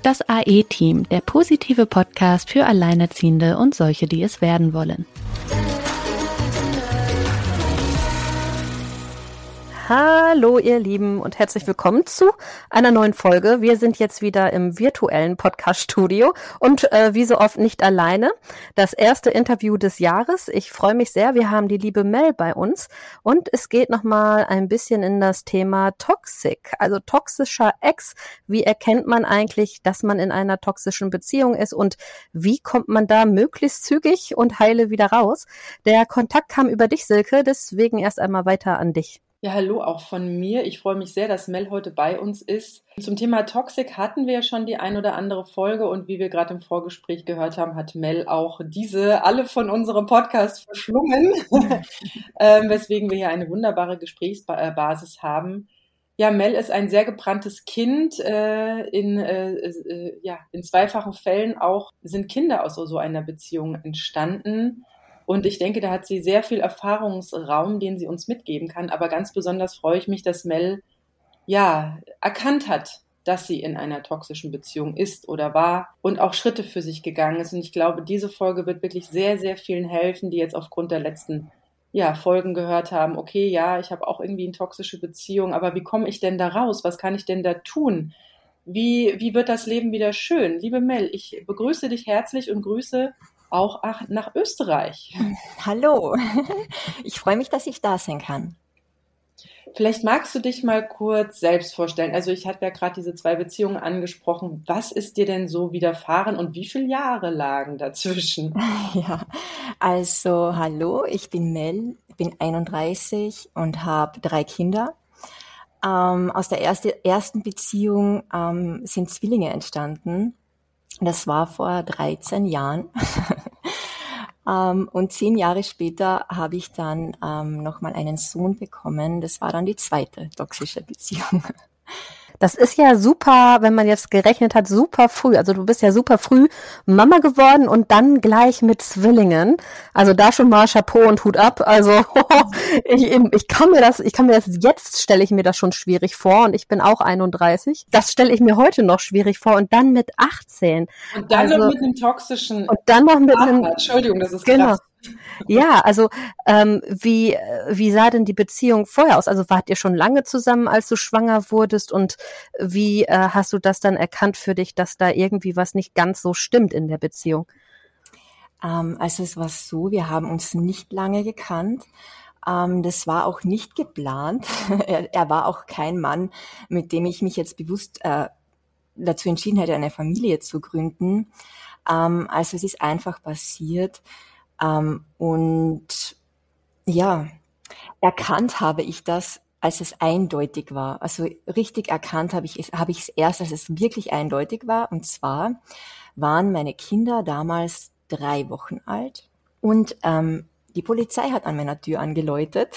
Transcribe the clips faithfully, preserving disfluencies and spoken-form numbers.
Das A E-Team, der positive Podcast für Alleinerziehende und solche, die es werden wollen. Hallo ihr Lieben und herzlich willkommen zu einer neuen Folge. Wir sind jetzt wieder im virtuellen Podcast-Studio und äh, wie so oft nicht alleine. Das erste Interview des Jahres. Ich freue mich sehr. Wir haben die liebe Mel bei uns und es geht nochmal ein bisschen in das Thema Toxic, also toxischer Ex. Wie erkennt man eigentlich, dass man in einer toxischen Beziehung ist und wie kommt man da möglichst zügig und heile wieder raus? Der Kontakt kam über dich, Silke, deswegen erst einmal weiter an dich. Ja, hallo auch von mir. Ich freue mich sehr, dass Mel heute bei uns ist. Zum Thema Toxic hatten wir ja schon die ein oder andere Folge und wie wir gerade im Vorgespräch gehört haben, hat Mel auch diese alle von unserem Podcast verschlungen, ähm, weswegen wir hier eine wunderbare Gesprächsbasis haben. Ja, Mel ist ein sehr gebranntes Kind. Äh, in, äh, äh, ja, in zweifachen Fällen auch sind Kinder aus so einer Beziehung entstanden. Und ich denke, da hat sie sehr viel Erfahrungsraum, den sie uns mitgeben kann. Aber ganz besonders freue ich mich, dass Mel ja erkannt hat, dass sie in einer toxischen Beziehung ist oder war und auch Schritte für sich gegangen ist. Und ich glaube, diese Folge wird wirklich sehr, sehr vielen helfen, die jetzt aufgrund der letzten ja, Folgen gehört haben. Okay, ja, ich habe auch irgendwie eine toxische Beziehung, aber wie komme ich denn da raus? Was kann ich denn da tun? Wie, wie wird das Leben wieder schön? Liebe Mel, ich begrüße dich herzlich und grüße auch nach Österreich. Hallo, ich freue mich, dass ich da sein kann. Vielleicht magst du dich mal kurz selbst vorstellen. Also ich hatte ja gerade diese zwei Beziehungen angesprochen. Was ist dir denn so widerfahren und wie viele Jahre lagen dazwischen? Ja, also hallo, ich bin Mel, bin einunddreißig und habe drei Kinder. Ähm, aus der erste, ersten Beziehung ähm, sind Zwillinge entstanden. Das war vor dreizehn Jahren. um, und zehn Jahre später habe ich dann um, nochmal einen Sohn bekommen. Das war dann die zweite toxische Beziehung. Das ist ja super, wenn man jetzt gerechnet hat, super früh. Also du bist ja super früh Mama geworden und dann gleich mit Zwillingen. Also da schon mal Chapeau und Hut ab. Also ich, ich kann mir das, ich kann mir das jetzt stelle ich mir das schon schwierig vor und ich bin auch einunddreißig. Das stelle ich mir heute noch schwierig vor und dann mit achtzehn. Und dann also, noch mit einem toxischen. Und dann noch mit Partner. einem. Entschuldigung, das ist genau. krass. Ja, also ähm, wie wie sah denn die Beziehung vorher aus? Also wart ihr schon lange zusammen, als du schwanger wurdest und wie äh, hast du das dann erkannt für dich, dass da irgendwie was nicht ganz so stimmt in der Beziehung? Ähm, also es war so, wir haben uns nicht lange gekannt. Ähm, das war auch nicht geplant. er, er war auch kein Mann, mit dem ich mich jetzt bewusst äh, dazu entschieden hätte, eine Familie zu gründen. Ähm, also es ist einfach passiert. Um, und ja, erkannt habe ich das, als es eindeutig war. Also richtig erkannt habe ich es, habe ich es erst, als es wirklich eindeutig war. Und zwar waren meine Kinder damals drei Wochen alt und ähm, die Polizei hat an meiner Tür angeläutet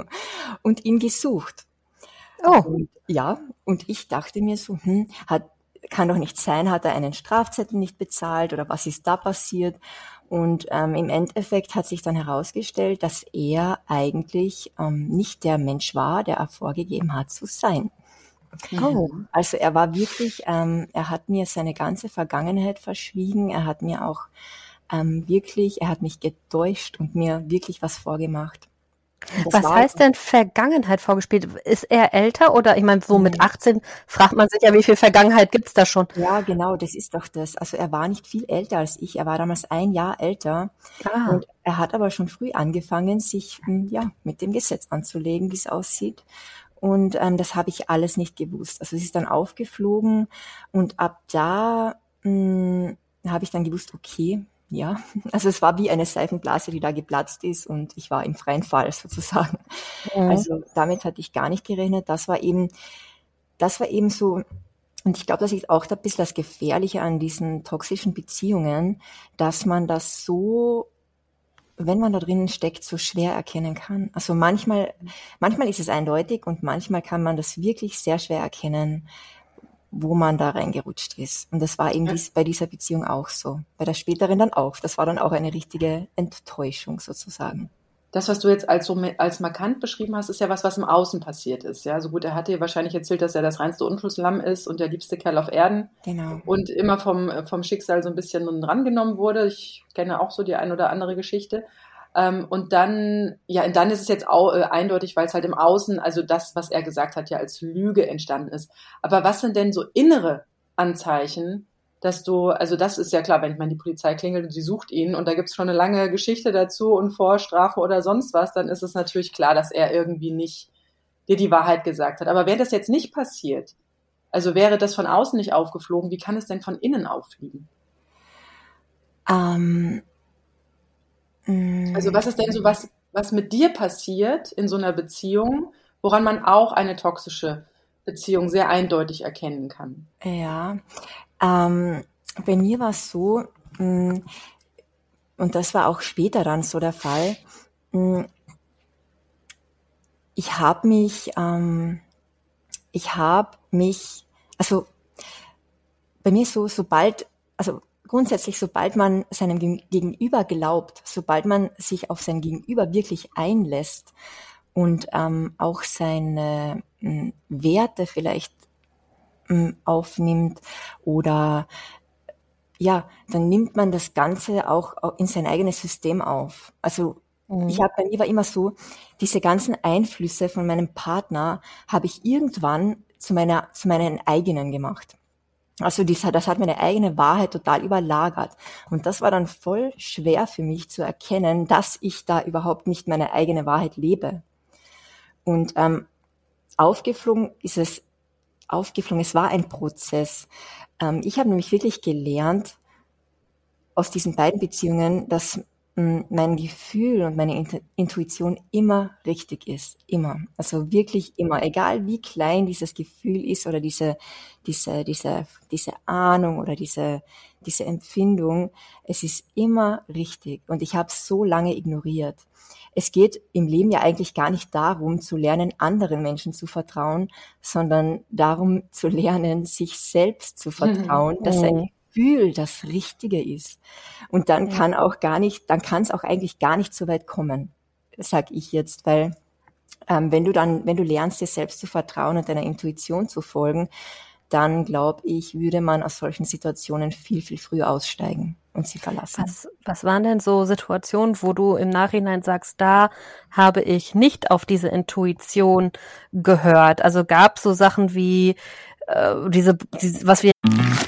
und ihn gesucht. Oh. Und, ja, und ich dachte mir so, hm, hat, kann doch nicht sein, hat er einen Strafzettel nicht bezahlt oder was ist da passiert? Und ähm, im Endeffekt hat sich dann herausgestellt, dass er eigentlich ähm, nicht der Mensch war, der er vorgegeben hat zu sein. Oh. Also er war wirklich, ähm, er hat mir seine ganze Vergangenheit verschwiegen, er hat mir auch ähm, wirklich, er hat mich getäuscht und mir wirklich was vorgemacht. Was heißt denn Vergangenheit vorgespielt? Ist er älter oder, ich meine, so mit achtzehn fragt man sich ja, wie viel Vergangenheit gibt's da schon? Ja, genau, das ist doch das. Also er war nicht viel älter als ich, er war damals ein Jahr älter Ah. und er hat aber schon früh angefangen, sich ja mit dem Gesetz anzulegen, wie es aussieht. Und ähm, das habe ich alles nicht gewusst. Also es ist dann aufgeflogen und ab da mh, habe ich dann gewusst, okay, ja, also es war wie eine Seifenblase, die da geplatzt ist und ich war im freien Fall sozusagen. Mhm. Also damit hatte ich gar nicht gerechnet. Das war eben, das war eben so, und ich glaube, das ist auch ein bisschen das Gefährliche an diesen toxischen Beziehungen, dass man das so, wenn man da drinnen steckt, so schwer erkennen kann. Also manchmal, manchmal ist es eindeutig und manchmal kann man das wirklich sehr schwer erkennen, wo man da reingerutscht ist. Und das war eben dies, bei dieser Beziehung auch so. Bei der späteren dann auch. Das war dann auch eine richtige Enttäuschung sozusagen. das, was du jetzt als so als markant beschrieben hast, ist ja was, was im Außen passiert ist. Ja, so gut, er hat dir wahrscheinlich erzählt, dass er das reinste Unschuldslamm ist und der liebste Kerl auf Erden. Genau. Und immer vom, vom Schicksal so ein bisschen drangenommen wurde. Ich kenne auch so die ein oder andere Geschichte. Ähm, und dann, ja, und dann ist es jetzt auch äh, eindeutig, weil es halt im Außen, also das, was er gesagt hat, ja als Lüge entstanden ist. Aber was sind denn so innere Anzeichen, dass du, also das ist ja klar, wenn ich meine, die Polizei klingelt und sie sucht ihn und da gibt es schon eine lange Geschichte dazu und Vorstrafe oder sonst was, dann ist es natürlich klar, dass er irgendwie nicht dir die Wahrheit gesagt hat. Aber wäre das jetzt nicht passiert, also wäre das von außen nicht aufgeflogen, wie kann es denn von innen auffliegen? Ähm, mh, Also was ist denn so was, was mit dir passiert in so einer Beziehung, woran man auch eine toxische Beziehung sehr eindeutig erkennen kann? Ja, ähm, bei mir war es so, mh, und das war auch später dann so der Fall, mh, ich habe mich, ähm, ich habe mich, also bei mir so, sobald, also grundsätzlich, sobald man seinem Gegenüber glaubt, sobald man sich auf sein Gegenüber wirklich einlässt und ähm, auch seine mh, Werte vielleicht mh, aufnimmt oder ja, dann nimmt man das Ganze auch in sein eigenes System auf. Also Mhm. ich habe bei mir war immer so, diese ganzen Einflüsse von meinem Partner habe ich irgendwann zu meiner zu meinen eigenen gemacht. Also das, das hat meine eigene Wahrheit total überlagert. Und das war dann voll schwer für mich zu erkennen, dass ich da überhaupt nicht meine eigene Wahrheit lebe. Und ähm, aufgeflogen ist es, aufgeflogen, es war ein Prozess. Ähm, ich habe nämlich wirklich gelernt aus diesen beiden Beziehungen, dass mh, mein Gefühl und meine Intu- Intuition immer richtig ist. Immer. Also wirklich immer. Egal wie klein dieses Gefühl ist oder diese, diese, diese, diese Ahnung oder diese, diese Empfindung, es ist immer richtig. Und ich habe es so lange ignoriert. Es geht im Leben ja eigentlich gar nicht darum, zu lernen, anderen Menschen zu vertrauen, sondern darum zu lernen, sich selbst zu vertrauen, dass ein Mhm. Gefühl das Richtige ist. Und dann Ja. kann auch gar nicht, dann kann es auch eigentlich gar nicht so weit kommen, sag ich jetzt, weil ähm, wenn du dann, wenn du lernst, dir selbst zu vertrauen und deiner Intuition zu folgen, dann glaube ich, würde man aus solchen Situationen viel, viel früher aussteigen und sie verlassen. Was, was waren denn so Situationen, wo du im Nachhinein sagst, da habe ich nicht auf diese Intuition gehört? Also gab es so Sachen wie äh, diese, diese, was wir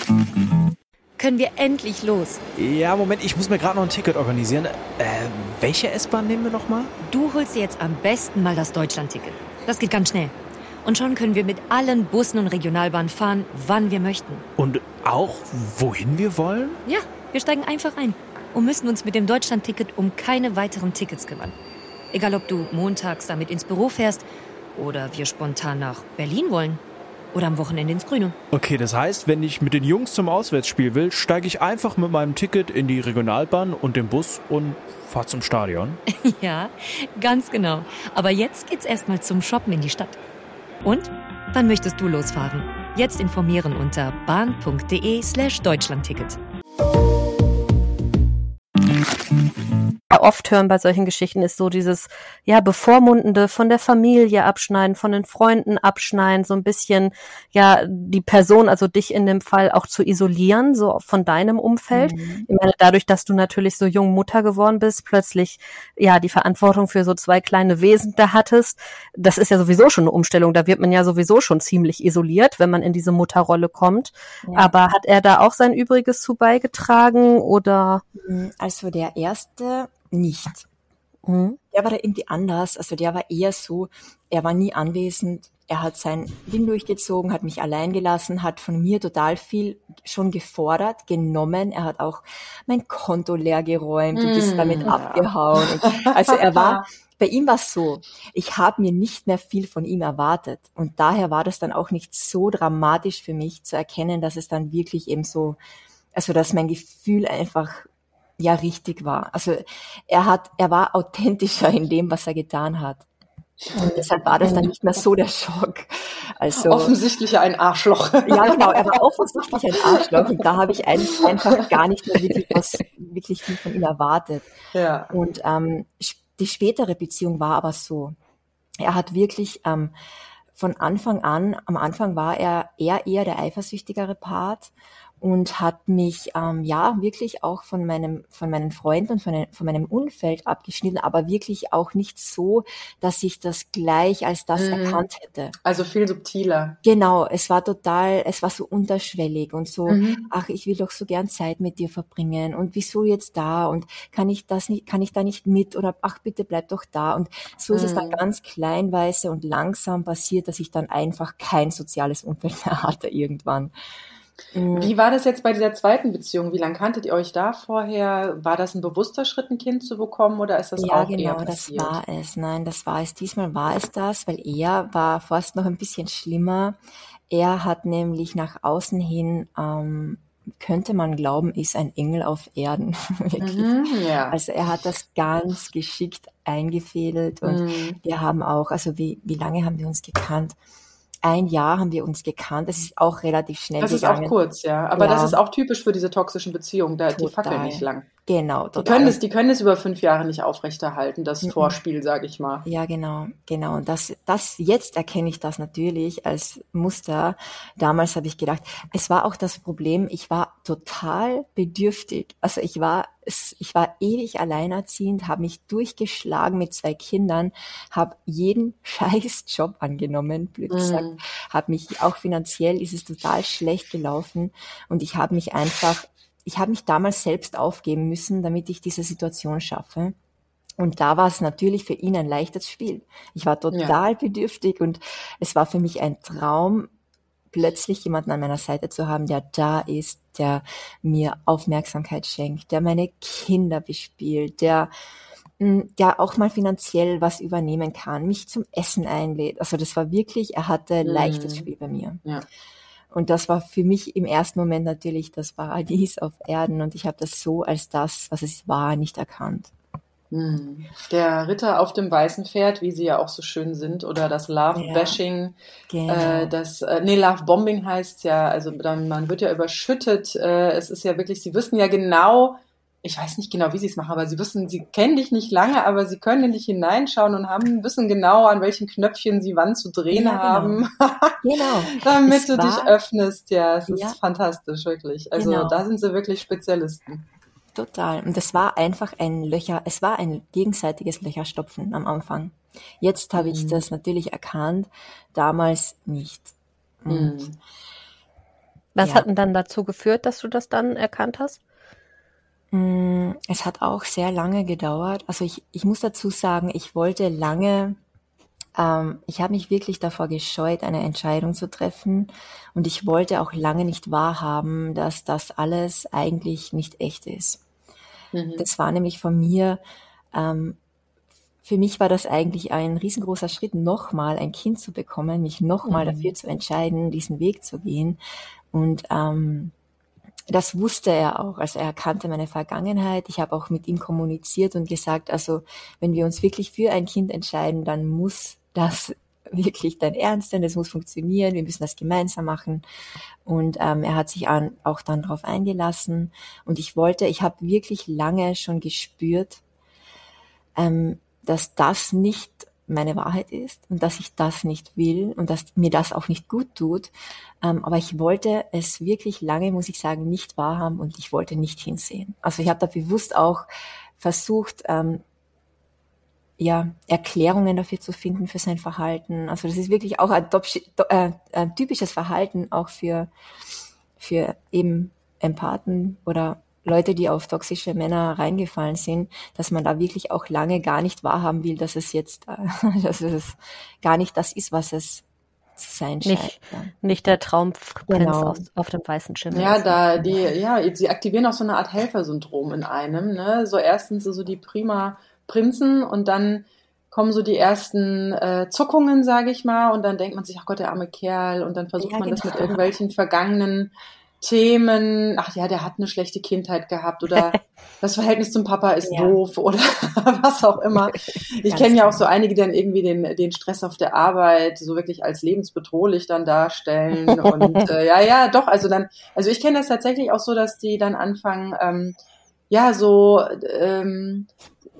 Können wir endlich los? Ja, Moment, ich muss mir gerade noch ein Ticket organisieren. Äh, welche S-Bahn nehmen wir nochmal? Du holst dir jetzt am besten mal das Deutschland-Ticket. Das geht ganz schnell. Und schon können wir mit allen Bussen und Regionalbahnen fahren, wann wir möchten. Und auch, wohin wir wollen? Ja, wir steigen einfach ein und müssen uns mit dem Deutschland-Ticket um keine weiteren Tickets kümmern. Egal, ob du montags damit ins Büro fährst oder wir spontan nach Berlin wollen oder am Wochenende ins Grüne. Okay, das heißt, wenn ich mit den Jungs zum Auswärtsspiel will, steige ich einfach mit meinem Ticket in die Regionalbahn und den Bus und fahre zum Stadion. Ja, ganz genau. Aber jetzt geht's erstmal zum Shoppen in die Stadt. Und? Wann möchtest du losfahren? Jetzt informieren unter bahn.de slash Deutschlandticket. oft hören bei solchen Geschichten, ist so dieses, ja, bevormundende von der Familie abschneiden, von den Freunden abschneiden, so ein bisschen, ja, die Person, also dich in dem Fall auch zu isolieren, so von deinem Umfeld. Mhm. Ich meine, dadurch, dass du natürlich so jung Mutter geworden bist, plötzlich, ja, die Verantwortung für so zwei kleine Wesen da hattest, das ist ja sowieso schon eine Umstellung, da wird man ja sowieso schon ziemlich isoliert, wenn man in diese Mutterrolle kommt. Ja. Aber hat er da auch sein Übriges zu beigetragen, oder? Also der erste nicht. Mhm. Der war da irgendwie anders. Also der war eher so, er war nie anwesend. Er hat sein Ding durchgezogen, hat mich allein gelassen, hat von mir total viel schon gefordert, genommen. Er hat auch mein Konto leer geräumt und ist damit abgehauen. Und also er war, bei ihm war es so, ich habe mir nicht mehr viel von ihm erwartet. Und daher war das dann auch nicht so dramatisch für mich zu erkennen, dass es dann wirklich eben so, also dass mein Gefühl einfach ja richtig war. Also er hat, er war authentischer in dem, was er getan hat. Und deshalb war das dann nicht mehr so der Schock. Also offensichtlich ein Arschloch. Ja, genau, er war offensichtlich ein Arschloch und da habe ich einfach gar nicht mehr wirklich was, wirklich viel von ihm erwartet. Ja. Und ähm, die spätere Beziehung war aber so. Er hat wirklich ähm, von Anfang an, am Anfang war er eher eher der eifersüchtigere Part und hat mich ähm, ja wirklich auch von meinem von meinen Freunden und von, den, von meinem Umfeld abgeschnitten, aber wirklich auch nicht so, dass ich das gleich als das Mhm. erkannt hätte. Also viel subtiler. Genau, es war total, es war so unterschwellig und so, Mhm. ach, ich will doch so gern Zeit mit dir verbringen und wieso jetzt da und kann ich das nicht, kann ich da nicht mit oder ach, bitte bleib doch da und so ist es dann Mhm. ganz kleinweise und langsam passiert, dass ich dann einfach kein soziales Umfeld mehr hatte irgendwann. Mm, Wie war das jetzt bei dieser zweiten Beziehung? Wie lange kanntet ihr euch da vorher? War das ein bewusster Schritt, ein Kind zu bekommen, oder ist das Ja, auch eher genau, das passiert? war es. Nein, das war es. Diesmal war es das, weil er war fast noch ein bisschen schlimmer. Er hat nämlich nach außen hin, ähm, könnte man glauben, ist ein Engel auf Erden, wirklich. Mhm, ja. Also er hat das ganz geschickt eingefädelt und Mhm. wir haben auch, also wie, wie lange haben wir uns gekannt? Ein Jahr haben wir uns gekannt. Das ist auch relativ schnell Das ist auch gegangen. kurz, ja. Aber das ist Ja, auch typisch für diese toxischen Beziehungen. Da, die fackeln nicht total. lang. Genau, Die können total. es, die können es über fünf Jahre nicht aufrechterhalten, das Mhm. Vorspiel, sage ich mal. Ja, genau, genau. Und das, das, jetzt erkenne ich das natürlich als Muster. Damals habe ich gedacht, es war auch das Problem, ich war total bedürftig. Also ich war, es- ich war ewig alleinerziehend, habe mich durchgeschlagen mit zwei Kindern, habe jeden scheiß Job angenommen, blöd gesagt, Mhm. habe mich, auch finanziell ist es total schlecht gelaufen und ich habe mich einfach, ich habe mich damals selbst aufgeben müssen, damit ich diese Situation schaffe. Und da war es natürlich für ihn ein leichtes Spiel. Ich war Ja. total bedürftig und es war für mich ein Traum, plötzlich jemanden an meiner Seite zu haben, der da ist, der mir Aufmerksamkeit schenkt, der meine Kinder bespielt, der, mh, der auch mal finanziell was übernehmen kann, mich zum Essen einlädt. Also das war wirklich, er hatte leichtes Mhm. Spiel bei mir. Ja. Und das war für mich im ersten Moment natürlich das Paradies auf Erden und ich habe das so als das, was es war, nicht erkannt. Mhm. Der Ritter auf dem weißen Pferd, wie sie ja auch so schön sind, oder das Ja, Love-Bashing, äh, genau. das, äh, nee, Love-Bombing heißt ja, also dann, man wird ja überschüttet, äh, es ist ja wirklich, sie wissen ja genau, ich weiß nicht genau, wie sie es machen, aber sie wissen, sie kennen dich nicht lange, aber sie können in dich hineinschauen und haben, wissen genau, an welchen Knöpfchen sie wann zu drehen Ja, genau. haben, Genau. damit Es du dich war, öffnest. Ja, es ja, ist fantastisch, wirklich. Also genau. da sind sie wirklich Spezialisten. Total. Und es war einfach ein Löcher, es war ein gegenseitiges Löcherstopfen am Anfang. Jetzt habe ich Mhm. das natürlich erkannt, damals nicht. Und Mhm. Was ja, hat denn dann dazu geführt, dass du das dann erkannt hast? mm, es hat auch sehr lange gedauert. Also ich, ich muss dazu sagen, ich wollte lange, ähm, ich habe mich wirklich davor gescheut, eine Entscheidung zu treffen. Und ich wollte auch lange nicht wahrhaben, dass das alles eigentlich nicht echt ist. Mhm. Das war nämlich von mir, ähm, für mich war das eigentlich ein riesengroßer Schritt, nochmal ein Kind zu bekommen, mich nochmal dafür Mhm. zu entscheiden, diesen Weg zu gehen. Und ähm, das wusste er auch. Also er kannte meine Vergangenheit. Ich habe auch mit ihm kommuniziert und gesagt, also wenn wir uns wirklich für ein Kind entscheiden, dann muss das wirklich dein Ernst sein, das muss funktionieren, wir müssen das gemeinsam machen. Und ähm, er hat sich an, auch dann darauf eingelassen. Und ich wollte, ich habe wirklich lange schon gespürt, ähm, dass das nicht meine Wahrheit ist und dass ich das nicht will und dass mir das auch nicht gut tut. Ähm, aber ich wollte es wirklich lange, muss ich sagen, nicht wahrhaben und ich wollte nicht hinsehen. Also ich habe da bewusst auch versucht, ähm, ja, Erklärungen dafür zu finden für sein Verhalten. Also das ist wirklich auch ein, topschi- to- äh, ein typisches Verhalten auch für, für eben Empathen oder Leute, die auf toxische Männer reingefallen sind, dass man da wirklich auch lange gar nicht wahrhaben will, dass es jetzt, äh, dass es gar nicht das ist, was es zu sein scheint. Nicht, Ja. nicht der Traumprinz Genau. aus, auf dem weißen Schimmel Ja, ist. Ne? da die, ja, sie aktivieren auch so eine Art Helfersyndrom in einem, ne? So erstens so die prima Prinzen und dann kommen so die ersten äh, Zuckungen, sage ich mal, und dann denkt man sich, ach Gott, der arme Kerl, und dann versucht Ja, man das mit genau. irgendwelchen vergangenen Themen, ach ja, der hat eine schlechte Kindheit gehabt oder das Verhältnis zum Papa ist Ja. doof oder was auch immer. Ich Ganz kenne ja auch genau. so einige, die dann irgendwie den, den Stress auf der Arbeit so wirklich als lebensbedrohlich dann darstellen und äh, ja, ja, doch, also dann, also ich kenne das tatsächlich auch so, dass die dann anfangen, ähm, ja, so ähm,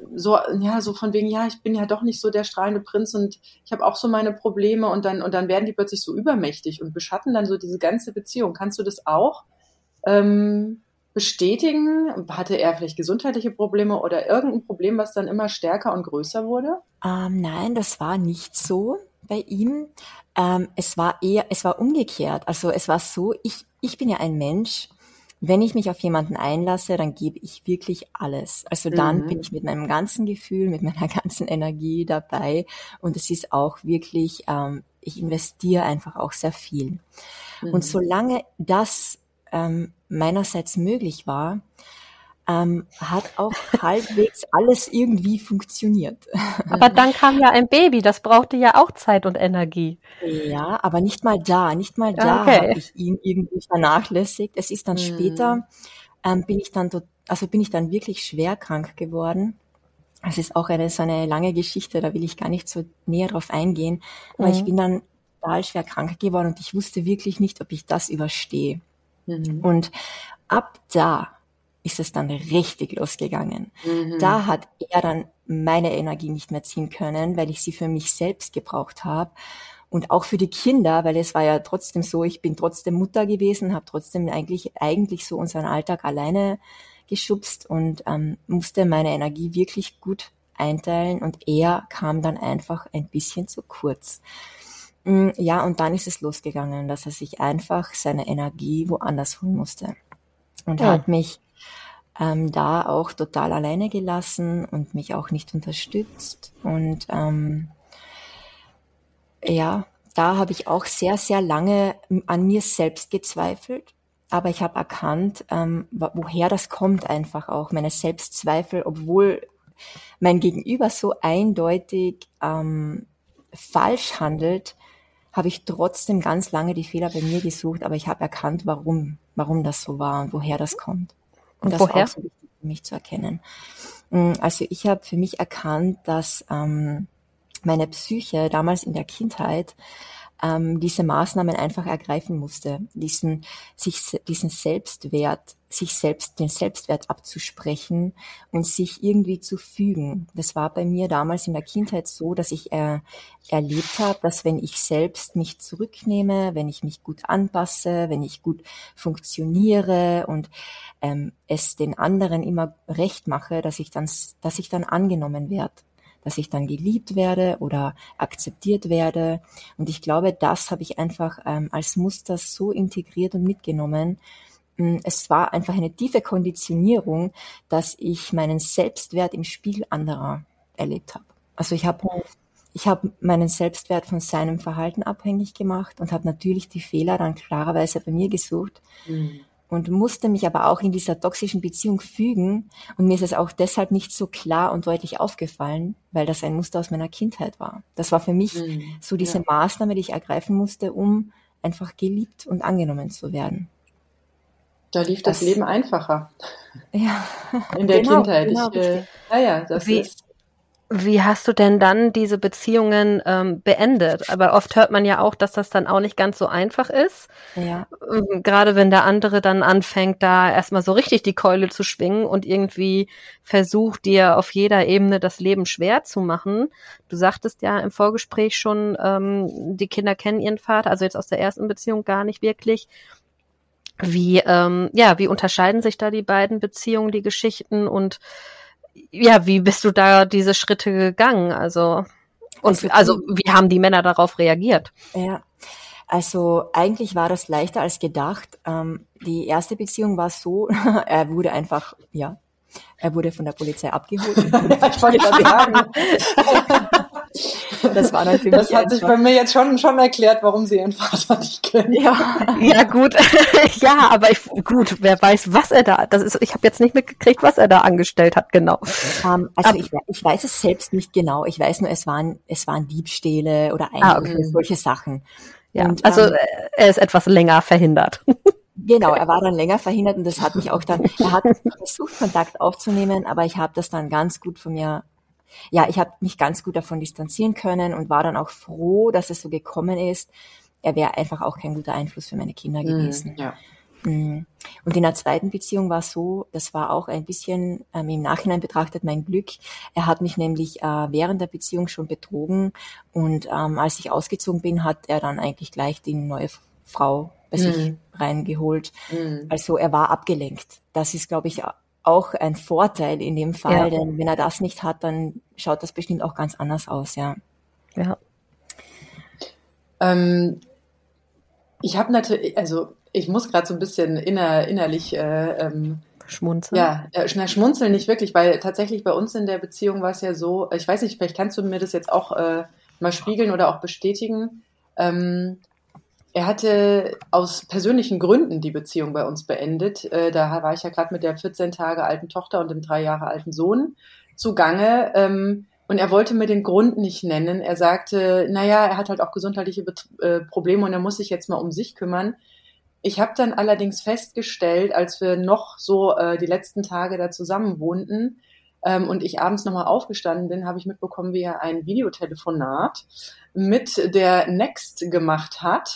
so, ja, so von wegen, ja, ich bin ja doch nicht so der strahlende Prinz und ich habe auch so meine Probleme und dann, und dann werden die plötzlich so übermächtig und beschatten dann so diese ganze Beziehung. Kannst du das auch ähm, bestätigen? Hatte er vielleicht gesundheitliche Probleme oder irgendein Problem, was dann immer stärker und größer wurde? Ähm, nein, das war nicht so bei ihm. Ähm, es war eher, es war umgekehrt. Also es war so, ich, ich bin ja ein Mensch, wenn ich mich auf jemanden einlasse, dann gebe ich wirklich alles. Also dann Mhm. bin ich mit meinem ganzen Gefühl, mit meiner ganzen Energie dabei und es ist auch wirklich, ähm, ich investiere einfach auch sehr viel. Mhm. Und solange das ähm, meinerseits möglich war, ähm, hat auch halbwegs alles irgendwie funktioniert. Aber dann kam ja ein Baby, das brauchte ja auch Zeit und Energie. Ja, aber nicht mal da, nicht mal da Okay. habe ich ihn irgendwie vernachlässigt. Es ist dann Mhm. später, ähm, bin ich dann, tot- also bin ich dann wirklich schwer krank geworden. Es ist auch eine so eine lange Geschichte, da will ich gar nicht so näher drauf eingehen. Aber ich Mhm. bin dann total schwer krank geworden und ich wusste wirklich nicht, ob ich das überstehe. Mhm. Und ab da ist es dann richtig losgegangen. Mhm. Da hat er dann meine Energie nicht mehr ziehen können, weil ich sie für mich selbst gebraucht habe. Und auch für die Kinder, weil es war ja trotzdem so, ich bin trotzdem Mutter gewesen, habe trotzdem eigentlich, eigentlich so unseren Alltag alleine geschubst und ähm, musste meine Energie wirklich gut einteilen und er kam dann einfach ein bisschen zu kurz. Mm, Ja, und dann ist es losgegangen, dass er sich einfach seine Energie woanders holen musste und Ja. hat mich ähm, da auch total alleine gelassen und mich auch nicht unterstützt. Und ähm, ja, da habe ich auch sehr, sehr lange an mir selbst gezweifelt. Aber ich habe erkannt, ähm, wo- woher das kommt einfach auch, meine Selbstzweifel, obwohl mein Gegenüber so eindeutig ähm, falsch handelt, habe ich trotzdem ganz lange die Fehler bei mir gesucht, aber ich habe erkannt, warum, warum das so war und woher das kommt. Und Und das war woher? auch so wichtig für mich zu erkennen. Mm, Also ich habe für mich erkannt, dass ähm, meine Psyche damals in der Kindheit ähm, diese Maßnahmen einfach ergreifen musste, diesen sich diesen Selbstwert, sich selbst den Selbstwert abzusprechen und sich irgendwie zu fügen. Das war bei mir damals in der Kindheit so, dass ich äh, erlebt habe, dass wenn ich selbst mich zurücknehme, wenn ich mich gut anpasse, wenn ich gut funktioniere und ähm, es den anderen immer recht mache, dass ich dann, dass ich dann angenommen werde, dass ich dann geliebt werde oder akzeptiert werde. Und ich glaube, das habe ich einfach ähm, als Muster so integriert und mitgenommen. Mm, Es war einfach eine tiefe Konditionierung, dass ich meinen Selbstwert im Spiegel anderer erlebt habe. Also ich habe ich habe meinen Selbstwert von seinem Verhalten abhängig gemacht und habe natürlich die Fehler dann klarerweise bei mir gesucht Mhm. und musste mich aber auch in dieser toxischen Beziehung fügen. Und mir ist es auch deshalb nicht so klar und deutlich aufgefallen, weil das ein Muster aus meiner Kindheit war. Das war für mich Mhm. so diese Ja. Maßnahme, die ich ergreifen musste, um einfach geliebt und angenommen zu werden. Da lief das Das, Leben einfacher ja, in der genau, Kindheit. genau, Ich, äh, richtig. ja, ja, das Wie, ist. wie hast du denn dann diese Beziehungen ähm, beendet? Aber oft hört man ja auch, dass das dann auch nicht ganz so einfach ist. Ja, Ähm, Gerade wenn der andere dann anfängt, da erstmal so richtig die Keule zu schwingen und irgendwie versucht, dir auf jeder Ebene das Leben schwer zu machen. Du sagtest ja im Vorgespräch schon, ähm, die Kinder kennen ihren Vater, also jetzt aus der ersten Beziehung gar nicht wirklich. Wie, ähm, ja, wie unterscheiden sich da die beiden Beziehungen, die Geschichten und ja, wie bist du da diese Schritte gegangen? Also, und also also, die, wie haben die Männer darauf reagiert? ja, also eigentlich war das leichter als gedacht. Ähm, die erste Beziehung war so, er wurde einfach, ja, er wurde von der Polizei abgeholt. Ich wollte gerade sagen, Das war dann für das mich hat sich einfach, bei mir jetzt schon, schon erklärt, warum sie ihren Vater nicht kennen. ja, Ja, gut. Ja, aber ich, gut, wer weiß, was er da, das ist, ich habe jetzt nicht mitgekriegt, was er da angestellt hat, genau. ähm, also Ab, ich, we- ich weiß es selbst nicht genau. Ich weiß nur, es waren, es waren Diebstähle oder ah, Einbrüche, okay. solche Sachen. Ja, Und also, ähm, äh, er ist etwas länger verhindert. genau, er war dann länger verhindert und das hat mich auch dann, er hat versucht, Kontakt aufzunehmen, aber ich habe das dann ganz gut von mir, ja, ich habe mich ganz gut davon distanzieren können und war dann auch froh, dass es so gekommen ist. Er wäre einfach auch kein guter Einfluss für meine Kinder Mhm, gewesen. ja. Mm. Und in der zweiten Beziehung war es so, das war auch ein bisschen ähm, im Nachhinein betrachtet mein Glück. Er hat mich nämlich äh, während der Beziehung schon betrogen und ähm, als ich ausgezogen bin, hat er dann eigentlich gleich die neue Frau bei mhm. sich reingeholt. Mhm. Also er war abgelenkt. Das ist, glaube ich, auch ein Vorteil in dem Fall, ja. denn wenn er das nicht hat, dann schaut das bestimmt auch ganz anders aus, ja. Ja. Ähm, ich habe natürlich, also ich muss gerade so ein bisschen inner, innerlich äh, ähm, schmunzeln. Ja, äh, schmunzeln nicht wirklich, weil tatsächlich bei uns in der Beziehung war es ja so, ich weiß nicht, vielleicht kannst du mir das jetzt auch äh, mal spiegeln oder auch bestätigen. Ähm, er hatte aus persönlichen Gründen die Beziehung bei uns beendet. Äh, da war ich ja gerade mit der vierzehn Tage alten Tochter und dem drei Jahre alten Sohn zugange. Ähm, und er wollte mir den Grund nicht nennen. Er sagte, naja, er hat halt auch gesundheitliche Bet- äh, Probleme und er muss sich jetzt mal um sich kümmern. Ich habe dann allerdings festgestellt, als wir noch so äh, die letzten Tage da zusammen wohnten ähm, und ich abends nochmal aufgestanden bin, habe ich mitbekommen, wie er ein Videotelefonat mit der Next gemacht hat.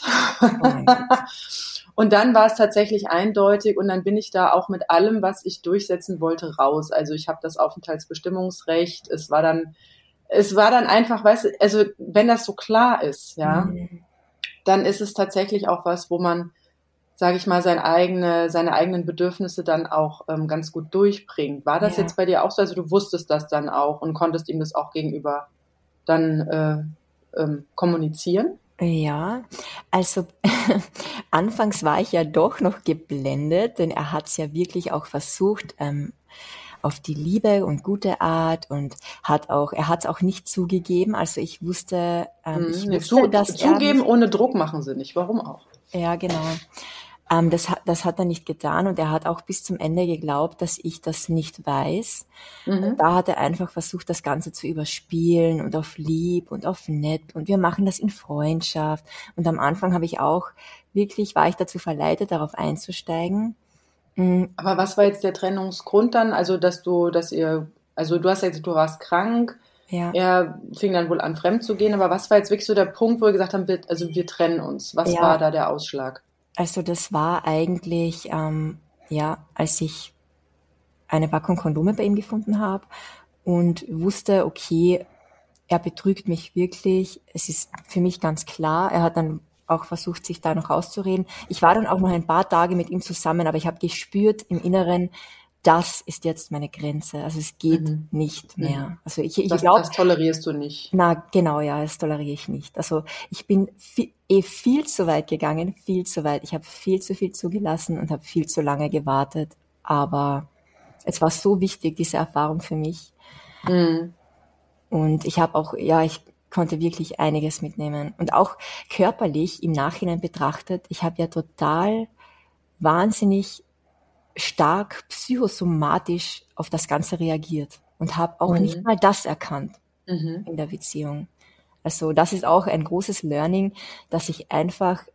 Und dann war es tatsächlich eindeutig und dann bin ich da auch mit allem, was ich durchsetzen wollte, raus. Also ich habe das Aufenthaltsbestimmungsrecht. Es war dann, es war dann einfach, weißt du, also wenn das so klar ist, ja, mhm. dann ist es tatsächlich auch was, wo man, sage ich mal, seine eigene, seine eigenen Bedürfnisse dann auch ähm, ganz gut durchbringt. War das ja. jetzt bei dir auch so? Also du wusstest das dann auch und konntest ihm das auch gegenüber dann äh, ähm, kommunizieren? Ja, also anfangs war ich ja doch noch geblendet, denn er hat es ja wirklich auch versucht, ähm, auf die Liebe und gute Art und hat auch, er hat es auch nicht zugegeben. Also ich wusste, ähm, ich nee, wusste, zu, dass zugeben er ohne Druck machen sie nicht. Warum auch? Ja, genau. Ähm, das, hat, das hat er nicht getan und er hat auch bis zum Ende geglaubt, dass ich das nicht weiß. Mhm. Und da hat er einfach versucht, das Ganze zu überspielen und auf lieb und auf nett und wir machen das in Freundschaft. Und am Anfang habe ich auch wirklich, war ich dazu verleitet, darauf einzusteigen. Mhm. Aber was war jetzt der Trennungsgrund dann? Also, dass du, dass ihr, also du hast ja gesagt, du warst krank. Ja. Er fing dann wohl an, fremd zu gehen. Aber was war jetzt wirklich so der Punkt, wo wir gesagt haben, wir, also wir trennen uns? Was ja. war da der Ausschlag? Also das war eigentlich, ähm, ja, als ich eine Packung Kondome bei ihm gefunden habe und wusste, okay, er betrügt mich wirklich. Es ist für mich ganz klar. Er hat dann auch versucht, sich da noch rauszureden. Ich war dann auch noch ein paar Tage mit ihm zusammen, aber ich habe gespürt im Inneren, das ist jetzt meine Grenze. Also es geht mhm. nicht mehr. Mhm. Also ich, ich das, glaube, das tolerierst du nicht. Na genau, ja, das toleriere ich nicht. Also ich bin viel, eh viel zu weit gegangen, viel zu weit. Ich habe viel zu viel zugelassen und habe viel zu lange gewartet. Aber es war so wichtig, diese Erfahrung für mich. Mhm. Und ich habe auch, ja, ich konnte wirklich einiges mitnehmen. Und auch körperlich im Nachhinein betrachtet, ich habe ja total wahnsinnig stark psychosomatisch auf das Ganze reagiert und habe auch mhm. nicht mal das erkannt mhm. in der Beziehung. Also das ist auch ein großes Learning, dass ich einfach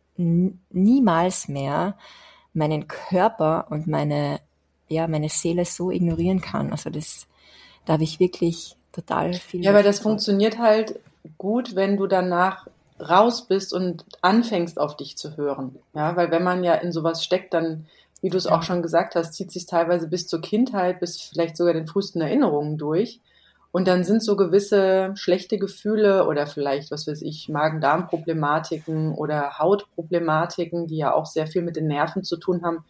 n- niemals mehr meinen Körper und meine, ja, meine Seele so ignorieren kann. Also das, da habe ich wirklich total viel. Ja, aber das funktioniert halt gut, wenn du danach raus bist und anfängst auf dich zu hören. Ja, weil wenn man ja in sowas steckt, dann, wie du es auch schon gesagt hast, zieht sich teilweise bis zur Kindheit, bis vielleicht sogar den frühesten Erinnerungen durch. Und dann sind so gewisse schlechte Gefühle oder vielleicht, was weiß ich, Magen-Darm-Problematiken oder Hautproblematiken, die ja auch sehr viel mit den Nerven zu tun haben,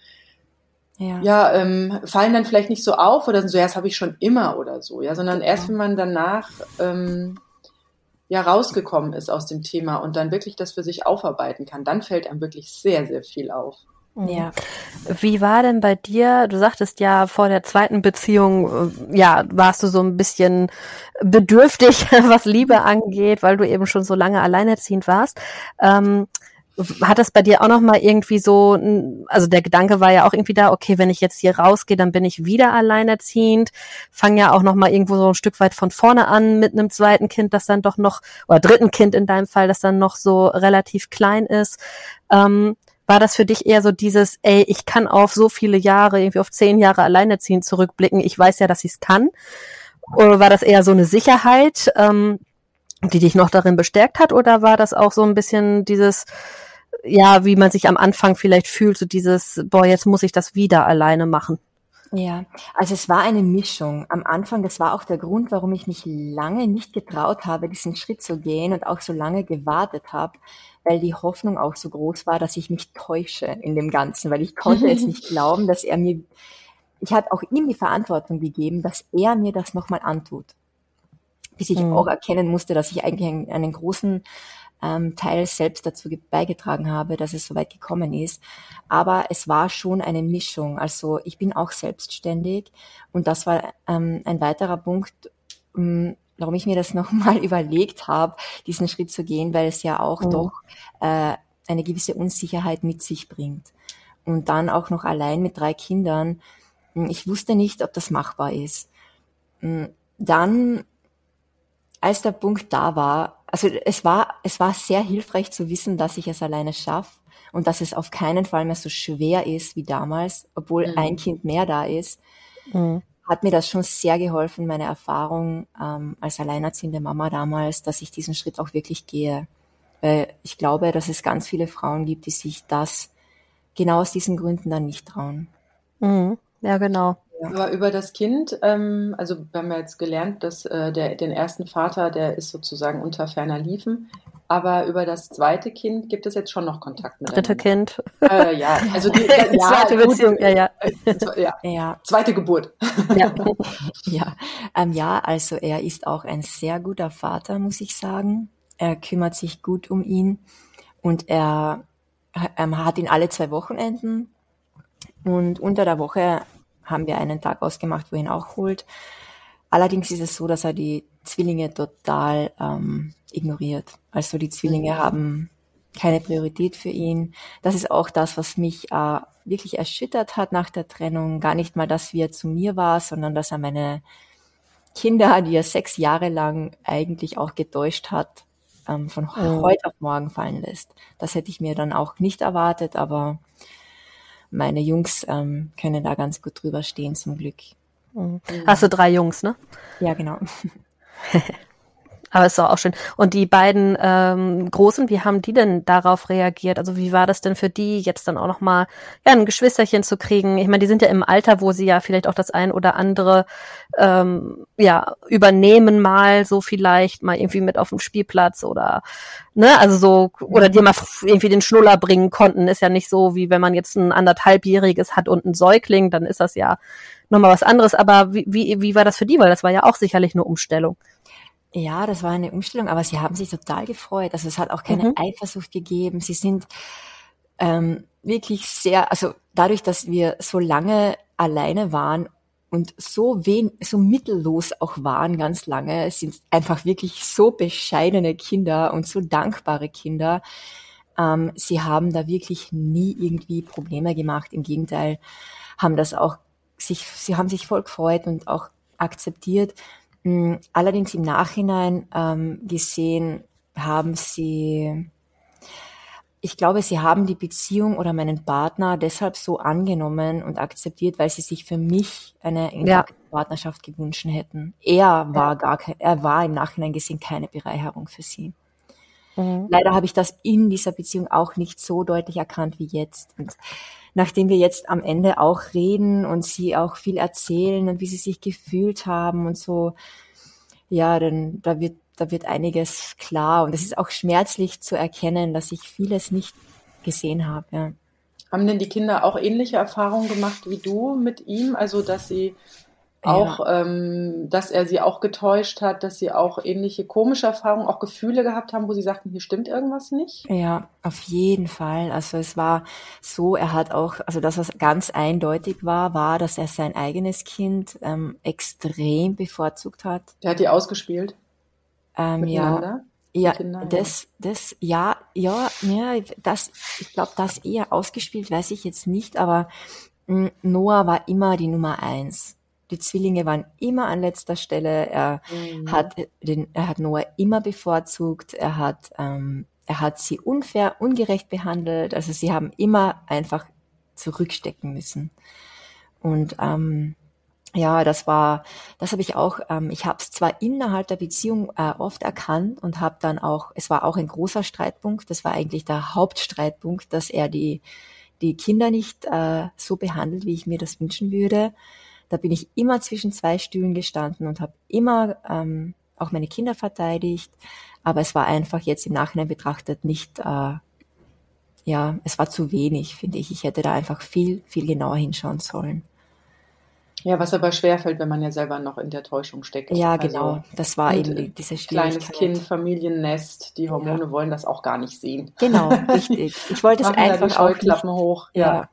ja, ja ähm, fallen dann vielleicht nicht so auf oder sind so, ja, das habe ich schon immer oder so, ja, sondern erst, wenn man danach ähm, ja rausgekommen ist aus dem Thema und dann wirklich das für sich aufarbeiten kann, dann fällt einem wirklich sehr, sehr viel auf. Ja. Wie war denn bei dir, du sagtest ja, vor der zweiten Beziehung, ja, warst du so ein bisschen bedürftig, was Liebe angeht, weil du eben schon so lange alleinerziehend warst. Ähm, hat das bei dir auch noch mal irgendwie so, also der Gedanke war ja auch irgendwie da, okay, wenn ich jetzt hier rausgehe, dann bin ich wieder alleinerziehend, fange ja auch noch mal irgendwo so ein Stück weit von vorne an mit einem zweiten Kind, das dann doch noch, oder dritten Kind in deinem Fall, das dann noch so relativ klein ist. Ähm, War das für dich eher so dieses, ey, ich kann auf so viele Jahre, irgendwie auf zehn Jahre alleinerziehend zurückblicken, ich weiß ja, dass ich es kann? Oder war das eher so eine Sicherheit, ähm, die dich noch darin bestärkt hat? Oder war das auch so ein bisschen dieses, ja, wie man sich am Anfang vielleicht fühlt, so dieses, boah, jetzt muss ich das wieder alleine machen. Ja, also es war eine Mischung. Am Anfang, das war auch der Grund, warum ich mich lange nicht getraut habe, diesen Schritt zu gehen und auch so lange gewartet habe, weil die Hoffnung auch so groß war, dass ich mich täusche in dem Ganzen, weil ich konnte jetzt nicht glauben, dass er mir, ich habe auch ihm die Verantwortung gegeben, dass er mir das nochmal antut. Bis ich Mhm. auch erkennen musste, dass ich eigentlich einen, einen großen ähm, Teil selbst dazu ge- beigetragen habe, dass es so weit gekommen ist. Aber es war schon eine Mischung. Also ich bin auch selbstständig und das war ähm, ein weiterer Punkt, ähm, warum ich mir das nochmal überlegt habe, diesen Schritt zu gehen, weil es ja auch Mhm. doch äh, eine gewisse Unsicherheit mit sich bringt. Und dann auch noch allein mit drei Kindern. Ich wusste nicht, ob das machbar ist. Dann, als der Punkt da war, also es war, es war sehr hilfreich zu wissen, dass ich es alleine schaffe und dass es auf keinen Fall mehr so schwer ist wie damals, obwohl Mhm. ein Kind mehr da ist, Mhm. hat mir das schon sehr geholfen, meine Erfahrung ähm, als alleinerziehende Mama damals, dass ich diesen Schritt auch wirklich gehe. Weil ich glaube, dass es ganz viele Frauen gibt, die sich das genau aus diesen Gründen dann nicht trauen. Mhm. Ja, genau. Aber über das Kind, ähm, also wir haben ja jetzt gelernt, dass äh, der, den ersten Vater, der ist sozusagen unter ferner Liefen. Aber über das zweite Kind gibt es jetzt schon noch Kontakt Dritte miteinander. Kind. Äh, ja, also die ja, Zweite gut, Beziehung, ja, ja. äh, zwe- ja, Ja, zweite Geburt. Ja. ja, ähm, ja, also er ist auch ein sehr guter Vater, muss ich sagen. Er kümmert sich gut um ihn und er ähm, hat ihn alle zwei Wochenenden und unter der Woche haben wir einen Tag ausgemacht, wo er ihn auch holt. Allerdings ist es so, dass er die Zwillinge total ähm, ignoriert. Also die Zwillinge Mhm. haben keine Priorität für ihn. Das ist auch das, was mich äh, wirklich erschüttert hat nach der Trennung. Gar nicht mal, dass wie er zu mir war, sondern dass er meine Kinder, die er sechs Jahre lang eigentlich auch getäuscht hat, ähm, von Mhm. heute auf morgen fallen lässt. Das hätte ich mir dann auch nicht erwartet, aber meine Jungs ähm, können da ganz gut drüber stehen, zum Glück. Mhm. Hast du drei Jungs, ne? Ja, genau. Aber ist doch auch schön. Und die beiden ähm, Großen, wie haben die denn darauf reagiert? Also wie war das denn für die, jetzt dann auch nochmal ja, ein Geschwisterchen zu kriegen? Ich meine, die sind ja im Alter, wo sie ja vielleicht auch das ein oder andere ähm, ja übernehmen mal, so vielleicht mal irgendwie mit auf dem Spielplatz oder ne, also so, oder dir mal irgendwie den Schnuller bringen konnten. Ist ja nicht so, wie wenn man jetzt ein anderthalbjähriges hat und ein Säugling, dann ist das ja nochmal was anderes. Aber wie, wie, wie war das für die? Weil das war ja auch sicherlich eine Umstellung. Ja, das war eine Umstellung, aber sie haben sich total gefreut. Also es hat auch keine Mhm. Eifersucht gegeben. Sie sind ähm, wirklich sehr, also dadurch, dass wir so lange alleine waren und so wen, so mittellos auch waren ganz lange, es sind einfach wirklich so bescheidene Kinder und so dankbare Kinder. Ähm, sie haben da wirklich nie irgendwie Probleme gemacht. Im Gegenteil, haben das auch sich, sie haben sich voll gefreut und auch akzeptiert. Mm, Allerdings im Nachhinein ähm, gesehen haben sie, ich glaube, sie haben die Beziehung oder meinen Partner deshalb so angenommen und akzeptiert, weil sie sich für mich eine Ja. intakte Partnerschaft gewünscht hätten. Er war gar kein, er war im Nachhinein gesehen keine Bereicherung für sie. Mhm. Leider habe ich das in dieser Beziehung auch nicht so deutlich erkannt wie jetzt. Und nachdem wir jetzt am Ende auch reden und sie auch viel erzählen und wie sie sich gefühlt haben und so, ja, dann da wird da wird einiges klar und es ist auch schmerzlich zu erkennen, dass ich vieles nicht gesehen habe. Ja. Haben denn die Kinder auch ähnliche Erfahrungen gemacht wie du mit ihm? Also, dass sie auch, ähm, dass er sie auch getäuscht hat, dass sie auch ähnliche komische Erfahrungen, auch Gefühle gehabt haben, wo sie sagten, hier stimmt irgendwas nicht? Ja, auf jeden Fall. Also es war so, er hat auch, also das, was ganz eindeutig war, war, dass er sein eigenes Kind ähm, extrem bevorzugt hat. Der hat die ausgespielt Ähm, ja, miteinander? ja, Die Kinder, ja. das, das, ja, ja, ja, das, ich glaube, das eher ausgespielt, weiß ich jetzt nicht, aber mh, Noah war immer die Nummer eins. Die Zwillinge waren immer an letzter Stelle. Er Mhm. hat den, er hat Noah immer bevorzugt. Er hat, ähm, er hat sie unfair, ungerecht behandelt. Also sie haben immer einfach zurückstecken müssen. Und ähm, Ja, das war, das habe ich auch, ähm, ich habe es zwar innerhalb der Beziehung äh, oft erkannt und habe dann auch, es war auch ein großer Streitpunkt, das war eigentlich der Hauptstreitpunkt, dass er die, die Kinder nicht äh, so behandelt, wie ich mir das wünschen würde. Da bin ich immer zwischen zwei Stühlen gestanden und habe immer ähm, auch meine Kinder verteidigt, aber es war einfach jetzt im Nachhinein betrachtet nicht, äh, ja, es war zu wenig, finde ich. Ich hätte da einfach viel, viel genauer hinschauen sollen. Ja, was aber schwerfällt, wenn man ja selber noch in der Täuschung steckt. Ja, Also, genau. Das war und, eben äh, die, diese Schwierigkeit. Kleines Kind, Familiennest, die Hormone Ja. wollen das auch gar nicht sehen. Genau, richtig. Ich wollte es Machen da die einfach auch nicht. Scheuklappen hoch. Ja. Ja.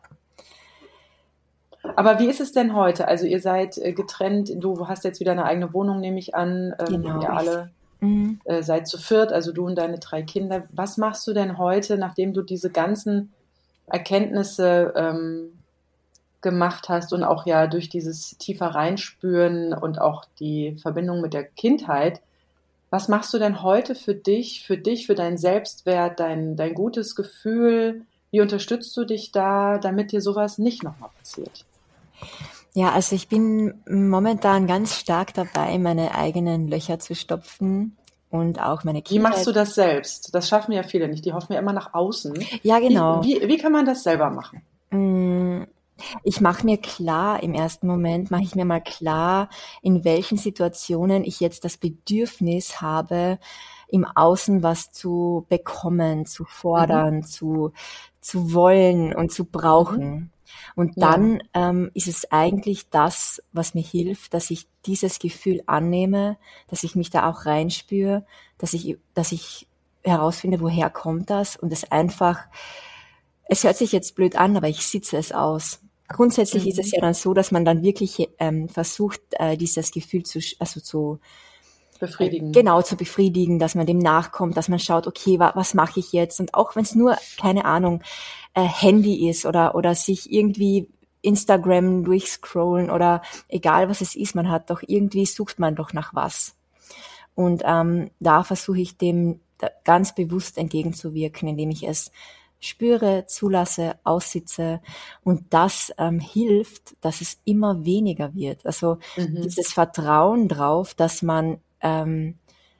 Aber wie ist es denn heute? Also ihr seid äh, getrennt, du hast jetzt wieder eine eigene Wohnung, nehme ich an. Ähm, Genau. Ihr alle Mhm. äh, seid zu viert, also du und deine drei Kinder. Was machst du denn heute, nachdem du diese ganzen Erkenntnisse ähm, gemacht hast und auch ja durch dieses tiefer Reinspüren und auch die Verbindung mit der Kindheit, was machst du denn heute für dich, für dich, für deinen Selbstwert, dein, dein gutes Gefühl? Wie unterstützt du dich da, damit dir sowas nicht nochmal passiert? Ja, also ich bin momentan ganz stark dabei, meine eigenen Löcher zu stopfen und auch meine Wie Kindheit. machst du das selbst? Das schaffen ja viele nicht. Die hoffen ja immer nach außen. Ja, genau. Wie, wie, wie kann man das selber machen? Mm, Ich mache mir klar, im ersten Moment mache ich mir mal klar, in welchen Situationen ich jetzt das Bedürfnis habe, im Außen was zu bekommen, zu fordern, zu, zu wollen und zu brauchen. Und Ja. dann ähm, ist es eigentlich das, was mir hilft, dass ich dieses Gefühl annehme, dass ich mich da auch reinspüre, dass ich, dass ich herausfinde, woher kommt das und es einfach, es hört sich jetzt blöd an, aber ich sitze es aus. Grundsätzlich Mhm. ist es ja dann so, dass man dann wirklich ähm, versucht, äh, dieses Gefühl zu, sch- also zu, Befriedigen. genau zu befriedigen, dass man dem nachkommt, dass man schaut, okay, wa, was mache ich jetzt? Und auch wenn es nur, keine Ahnung, äh, Handy ist oder oder sich irgendwie Instagram durchscrollen oder egal was es ist, man hat doch irgendwie, sucht man doch nach was. Und ähm, da versuche ich dem da ganz bewusst entgegenzuwirken, indem ich es spüre, zulasse, aussitze und das ähm, hilft, dass es immer weniger wird. Also Mhm. dieses Vertrauen drauf, dass man ähm,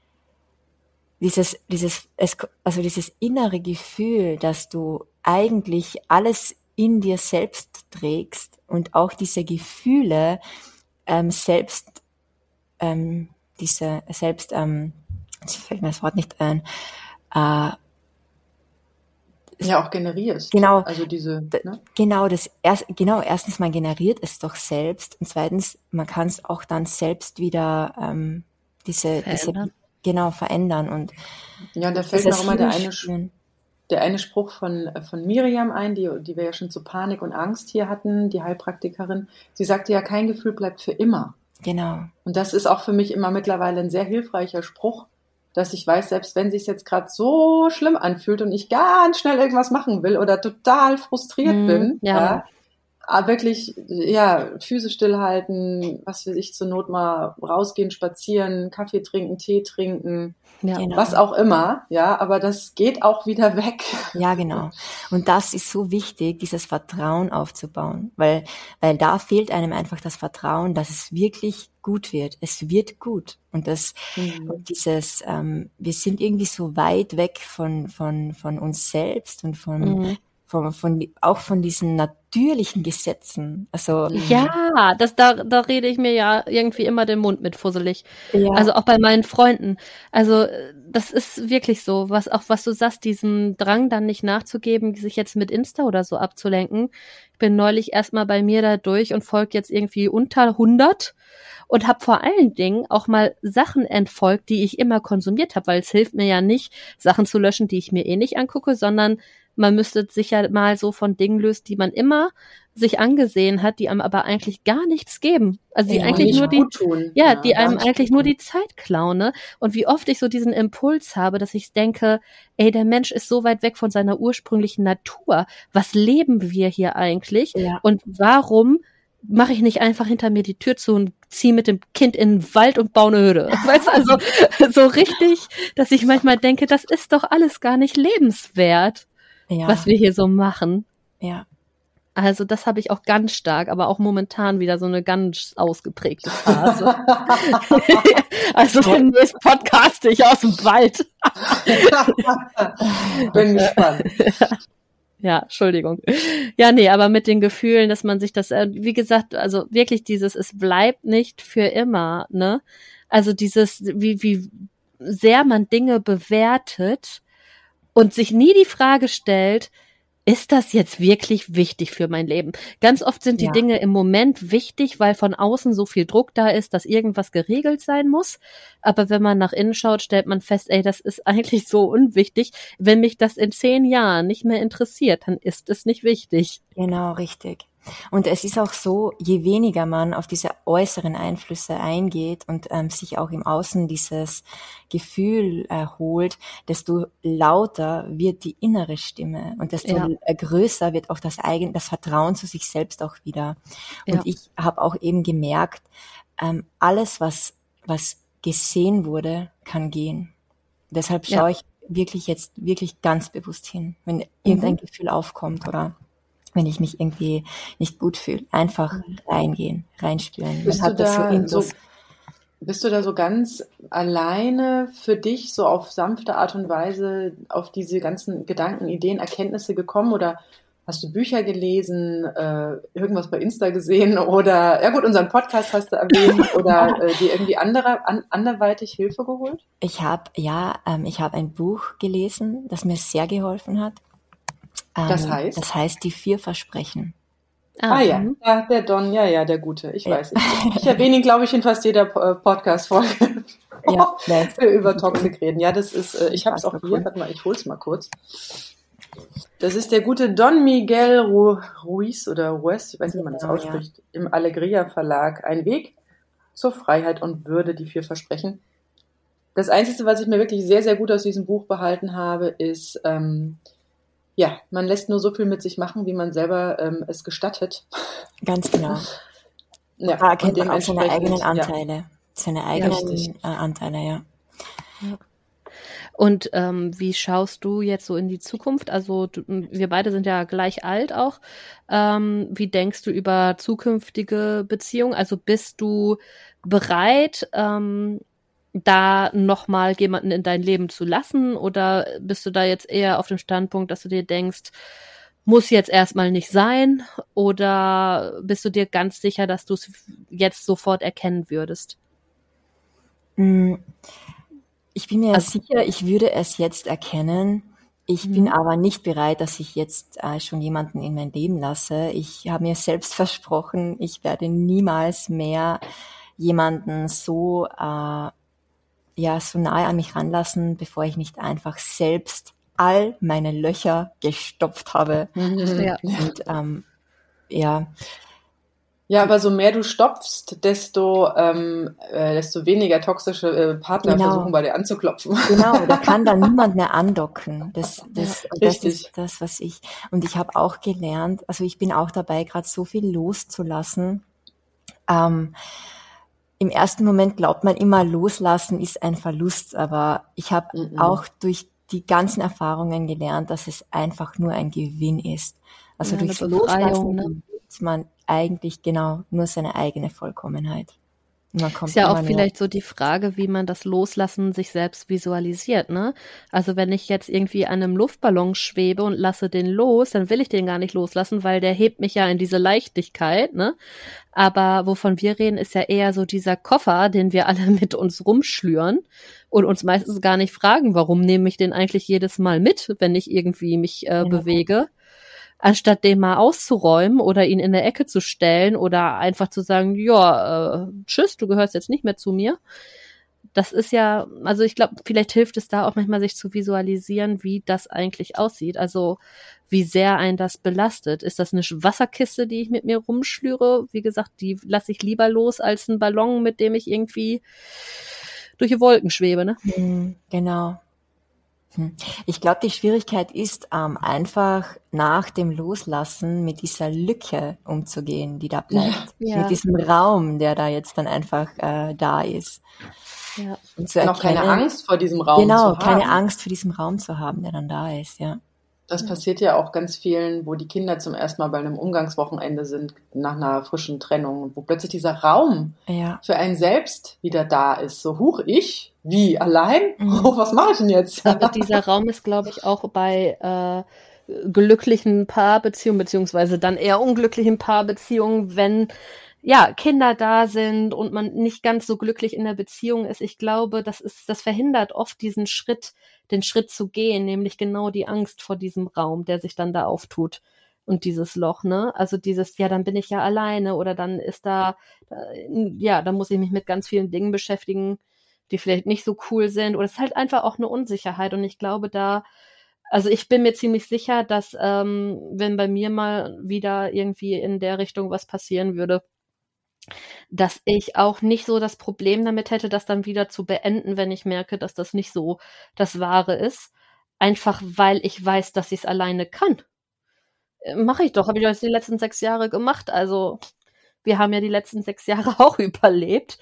dieses, dieses, es, also dieses innere Gefühl, dass du eigentlich alles in dir selbst trägst und auch diese Gefühle ähm, selbst, ähm, diese selbst, ähm, jetzt fällt mir das Wort nicht ein, äh, Ja, auch generierst. Genau. Also diese, ne? Genau, das erst, genau, erstens, man generiert es doch selbst und zweitens, man kann es auch dann selbst wieder ähm, diese, diese, Verändern. genau, verändern und Ja, und da fällt mir dieses auch immer der eine, Hinspüren. der eine Spruch von, von Miriam ein, die, die wir ja schon zu Panik und Angst hier hatten, die Heilpraktikerin. Sie sagte ja, kein Gefühl bleibt für immer. Genau. Und das ist auch für mich immer mittlerweile ein sehr hilfreicher Spruch, dass ich weiß, selbst wenn sich jetzt gerade so schlimm anfühlt und ich ganz schnell irgendwas machen will oder total frustriert Mhm, bin, ja. ja, aber wirklich, ja, Füße stillhalten, was weiß ich, zur Not mal rausgehen, spazieren, Kaffee trinken, Tee trinken, Ja. Genau. was auch immer, ja, aber das geht auch wieder weg. Ja, genau. Und das ist so wichtig, dieses Vertrauen aufzubauen, weil, weil da fehlt einem einfach das Vertrauen, dass es wirklich gut wird. Es wird gut. Und das, Mhm. und dieses, ähm, wir sind irgendwie so weit weg von, von, von uns selbst und von, Mhm. von, von, auch von diesen natürlichen Gesetzen. Also, Ja, das, da, da rede ich mir ja irgendwie immer den Mund mit fusselig. ja, Also auch bei meinen Freunden. Also äh, das ist wirklich so, was auch was du sagst, diesen Drang dann nicht nachzugeben, sich jetzt mit Insta oder so abzulenken. Ich bin neulich erstmal bei mir da durch und folge jetzt irgendwie unter hundert und habe vor allen Dingen auch mal Sachen entfolgt, die ich immer konsumiert habe, weil es hilft mir ja nicht, Sachen zu löschen, die ich mir eh nicht angucke, sondern man müsste sich ja mal so von Dingen lösen, die man immer sich angesehen hat, die einem aber eigentlich gar nichts geben. Also die Ja, eigentlich nicht nur die, gut tun. ja, die gar einem nicht eigentlich gut nur tun. die Zeit klauen, ne? Und wie oft ich so diesen Impuls habe, dass ich denke, ey, der Mensch ist so weit weg von seiner ursprünglichen Natur. Was leben wir hier eigentlich? ja, Und warum mache ich nicht einfach hinter mir die Tür zu und ziehe mit dem Kind in den Wald und baue eine Hütte? Weißt du, also so richtig, dass ich manchmal denke, das ist doch alles gar nicht lebenswert, ja, was wir hier so machen. ja. Also das habe ich auch ganz stark, aber auch momentan wieder so eine ganz ausgeprägte Phase. Also demnächst podcaste ich aus dem Wald. Bin gespannt. Ja, Entschuldigung. Ja, nee, aber mit den Gefühlen, dass man sich das, äh, wie gesagt, also wirklich dieses, es bleibt nicht für immer, ne? Also dieses, wie, wie sehr man Dinge bewertet und sich nie die Frage stellt, ist das jetzt wirklich wichtig für mein Leben? Ganz oft sind die Ja. Dinge im Moment wichtig, weil von außen so viel Druck da ist, dass irgendwas geregelt sein muss. Aber wenn man nach innen schaut, stellt man fest, ey, das ist eigentlich so unwichtig. Wenn mich das in zehn Jahren nicht mehr interessiert, dann ist es nicht wichtig. Genau, richtig. Und es ist auch so, je weniger man auf diese äußeren Einflüsse eingeht und ähm, sich auch im Außen dieses Gefühl erholt, desto lauter wird die innere Stimme und desto Ja. größer wird auch das eigene, das Vertrauen zu sich selbst auch wieder. Und Ja. ich habe auch eben gemerkt, ähm, alles, was, was gesehen wurde, kann gehen. Deshalb Ja. schaue ich wirklich jetzt wirklich ganz bewusst hin, wenn irgendein Gefühl aufkommt oder wenn ich mich irgendwie nicht gut fühle. Einfach reingehen, reinspüren. Bist Man du hat das so da in so, sich. bist du da so ganz alleine für dich, so auf sanfte Art und Weise auf diese ganzen Gedanken, Ideen, Erkenntnisse gekommen oder hast du Bücher gelesen, äh, irgendwas bei Insta gesehen oder, ja gut, unseren Podcast hast du erwähnt oder äh, dir irgendwie andere, an, anderweitig Hilfe geholt? Ich habe, ja, ähm, ich habe ein Buch gelesen, das mir sehr geholfen hat. Ähm, Das heißt? Das heißt Die vier Versprechen. Ah ja, mhm. ja, der Don, ja, ja, der Gute, ich Ja. weiß es. Ich erwähne ihn, glaube ich, in fast jeder äh, Podcast-Folge, Ja, nice. wir über Toxic reden. Ja, das ist, äh, ich habe es auch Super hier, cool. warte mal, ich hol's mal kurz. Das ist der gute Don Miguel Ru- Ruiz oder Ruiz, ich weiß nicht, wie man das Genau, ja. ausspricht, im Alegria Verlag. Ein Weg zur Freiheit und Würde, die vier Versprechen. Das Einzige, was ich mir wirklich sehr, sehr gut aus diesem Buch behalten habe, ist, ähm, ja, man lässt nur so viel mit sich machen, wie man selber ähm, es gestattet. Ganz genau. Ja, Da erkennt und man auch seine dementsprechend, eigenen ja. Anteile. Seine eigenen richtig. äh, Anteile, ja. Und ähm, wie schaust du jetzt so in die Zukunft? Also du, wir beide sind ja gleich alt auch. Ähm, wie denkst du über zukünftige Beziehungen? Also bist du bereit, ähm, da nochmal jemanden in dein Leben zu lassen? Oder bist du da jetzt eher auf dem Standpunkt, dass du dir denkst, muss jetzt erstmal nicht sein? Oder bist du dir ganz sicher, dass du es jetzt sofort erkennen würdest? Mm, Ich bin mir Also- sicher, ich würde es jetzt erkennen. Ich Mhm. bin aber nicht bereit, dass ich jetzt äh, schon jemanden in mein Leben lasse. Ich habe mir selbst versprochen, ich werde niemals mehr jemanden so, äh, ja, so nahe an mich ranlassen, bevor ich nicht einfach selbst all meine Löcher gestopft habe. Ja. Und ähm, ja, Ja, aber so mehr du stopfst, desto, ähm, äh, desto weniger toxische äh, Partner Genau. versuchen bei dir anzuklopfen. genau, da kann dann niemand mehr andocken. Das, das, Ja, und das richtig. ist das, was ich, und ich habe auch gelernt, also ich bin auch dabei, gerade so viel loszulassen. Ähm, Im ersten Moment glaubt man immer, loslassen ist ein Verlust, aber ich habe Mhm. auch durch die ganzen Erfahrungen gelernt, dass es einfach nur ein Gewinn ist. Also Ja, eine durchs Befreiung, Loslassen ne? gewinnt man eigentlich genau nur seine eigene Vollkommenheit. Und man kommt Ist ja immer auch näher. vielleicht so die Frage, wie man das Loslassen sich selbst visualisiert, ne? Also wenn ich jetzt irgendwie an einem Luftballon schwebe und lasse den los, dann will ich den gar nicht loslassen, weil der hebt mich ja in diese Leichtigkeit, ne? Aber wovon wir reden, ist ja eher so dieser Koffer, den wir alle mit uns rumschlüren und uns meistens gar nicht fragen, warum nehme ich den eigentlich jedes Mal mit, wenn ich irgendwie mich äh, Ja. bewege. Anstatt den mal auszuräumen oder ihn in der Ecke zu stellen oder einfach zu sagen, ja, äh, tschüss, du gehörst jetzt nicht mehr zu mir. Das ist ja, also ich glaube, vielleicht hilft es da auch manchmal, sich zu visualisieren, wie das eigentlich aussieht. Also wie sehr einen das belastet. Ist das eine Wasserkiste, die ich mit mir rumschlüre? Wie gesagt, die lasse ich lieber los als einen Ballon, mit dem ich irgendwie durch die Wolken schwebe, ne? Hm, genau. Hm. Ich glaube, die Schwierigkeit ist, ähm, einfach nach dem Loslassen mit dieser Lücke umzugehen, die da bleibt. Ja. Mit diesem Raum, der da jetzt dann einfach äh, da ist. Ja. Und zu Noch keine erkennen- Angst vor diesem Raum Genau, zu haben. keine Angst vor diesem Raum zu haben, der dann da ist, ja. Das passiert ja auch ganz vielen, wo die Kinder zum ersten Mal bei einem Umgangswochenende sind, nach einer frischen Trennung, wo plötzlich dieser Raum Ja. für einen selbst wieder da ist. So, huch, ich? Wie? Allein? Mhm. Oh, was mache ich denn jetzt? Aber dieser Raum ist, glaube ich, auch bei äh, glücklichen Paarbeziehungen, beziehungsweise dann eher unglücklichen Paarbeziehungen, wenn ja Kinder da sind und man nicht ganz so glücklich in der Beziehung ist. Ich glaube, das ist, das verhindert oft diesen Schritt, den Schritt zu gehen, nämlich genau die Angst vor diesem Raum, der sich dann da auftut. Und dieses Loch, ne? Also dieses, ja, dann bin ich ja alleine oder dann ist da, äh, ja, dann muss ich mich mit ganz vielen Dingen beschäftigen, die vielleicht nicht so cool sind. Oder es ist halt einfach auch eine Unsicherheit. Und ich glaube, da, also ich bin mir ziemlich sicher, dass ähm, wenn bei mir mal wieder irgendwie in der Richtung was passieren würde, dass ich auch nicht so das Problem damit hätte, das dann wieder zu beenden, wenn ich merke, dass das nicht so das Wahre ist. Einfach weil ich weiß, dass ich es alleine kann. Äh, Mache ich doch, habe ich das die letzten sechs Jahre gemacht. Also wir haben ja die letzten sechs Jahre auch überlebt.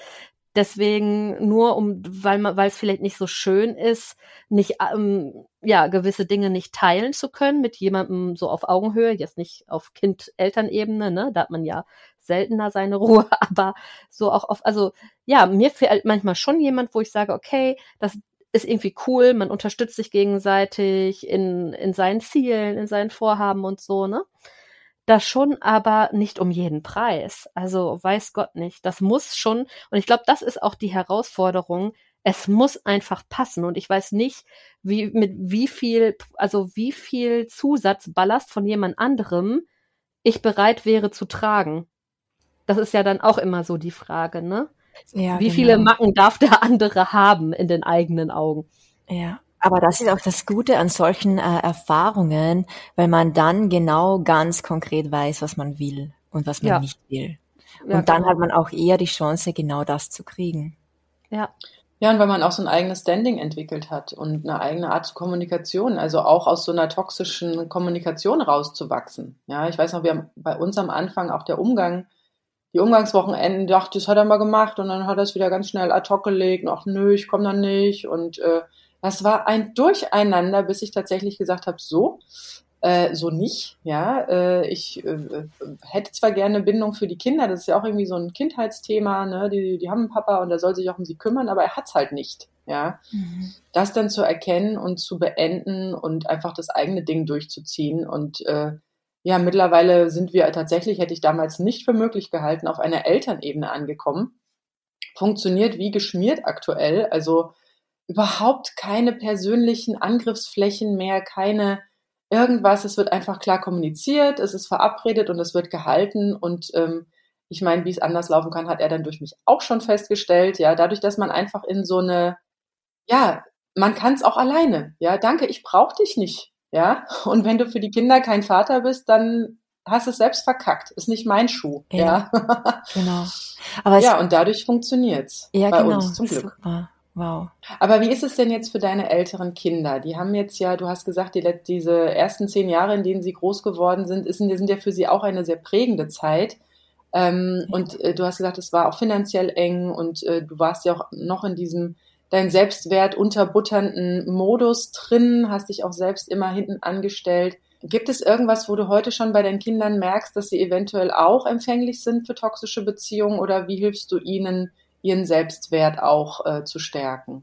Deswegen nur um, weil man, weil es vielleicht nicht so schön ist, nicht ähm, ja gewisse Dinge nicht teilen zu können mit jemandem so auf Augenhöhe, jetzt nicht auf Kind-Eltern-Ebene, ne, da hat man ja seltener seine Ruhe, aber so auch auf, also ja, mir fehlt manchmal schon jemand, wo ich sage, okay, das ist irgendwie cool, man unterstützt sich gegenseitig in in seinen Zielen, in seinen Vorhaben und so, ne? Das schon, aber nicht um jeden Preis. Also weiß Gott nicht. Das muss schon, und ich glaube, das ist auch die Herausforderung. Es muss einfach passen. Und ich weiß nicht, wie, mit wie viel, also wie viel Zusatzballast von jemand anderem ich bereit wäre zu tragen. Das ist ja dann auch immer so die Frage, ne? Ja, Wie viele genau. Macken darf der andere haben in den eigenen Augen? Ja, aber das ist auch das Gute an solchen äh, Erfahrungen, weil man dann genau ganz konkret weiß, was man will und was man Ja. nicht will. Ja, Und dann genau. hat man auch eher die Chance, genau das zu kriegen. Ja. Ja, und weil man auch so ein eigenes Standing entwickelt hat und eine eigene Art zur Kommunikation, also auch aus so einer toxischen Kommunikation rauszuwachsen. Ja, ich weiß noch, wir haben bei uns am Anfang auch der Umgang, die Umgangswochenenden, dachte, das hat er mal gemacht und dann hat er es wieder ganz schnell ad hoc gelegt, und ach nö, ich komme dann nicht, und äh, das war ein Durcheinander, bis ich tatsächlich gesagt habe, so, äh, so nicht, ja, äh, ich äh, hätte zwar gerne Bindung für die Kinder, das ist ja auch irgendwie so ein Kindheitsthema, ne, die, die haben einen Papa und der soll sich auch um sie kümmern, aber er hat's halt nicht, ja, Mhm. das dann zu erkennen und zu beenden und einfach das eigene Ding durchzuziehen und äh, ja, mittlerweile sind wir tatsächlich, hätte ich damals nicht für möglich gehalten, auf einer Elternebene angekommen. Funktioniert wie geschmiert aktuell, also überhaupt keine persönlichen Angriffsflächen mehr, keine irgendwas, es wird einfach klar kommuniziert, es ist verabredet und es wird gehalten und ähm, ich meine, wie es anders laufen kann, hat er dann durch mich auch schon festgestellt, ja, dadurch, dass man einfach in so eine, ja, man kann es auch alleine, ja, danke, ich brauche dich nicht, ja, und wenn du für die Kinder kein Vater bist, dann hast du es selbst verkackt, ist nicht mein Schuh, Ja, ja, genau. Aber es, ja, und dadurch funktioniert's ja, bei genau, uns, zum Glück. super. Wow. Aber wie ist es denn jetzt für deine älteren Kinder? Die haben jetzt ja, du hast gesagt, die, let- diese ersten zehn Jahre, in denen sie groß geworden sind, ist, sind ja für sie auch eine sehr prägende Zeit. Ähm, und äh, du hast gesagt, es war auch finanziell eng und äh, du warst ja auch noch in diesem deinen Selbstwert unterbutternden Modus drin, hast dich auch selbst immer hinten angestellt. Gibt es irgendwas, wo du heute schon bei deinen Kindern merkst, dass sie eventuell auch empfänglich sind für toxische Beziehungen, oder wie hilfst du ihnen, ihren Selbstwert auch äh, zu stärken?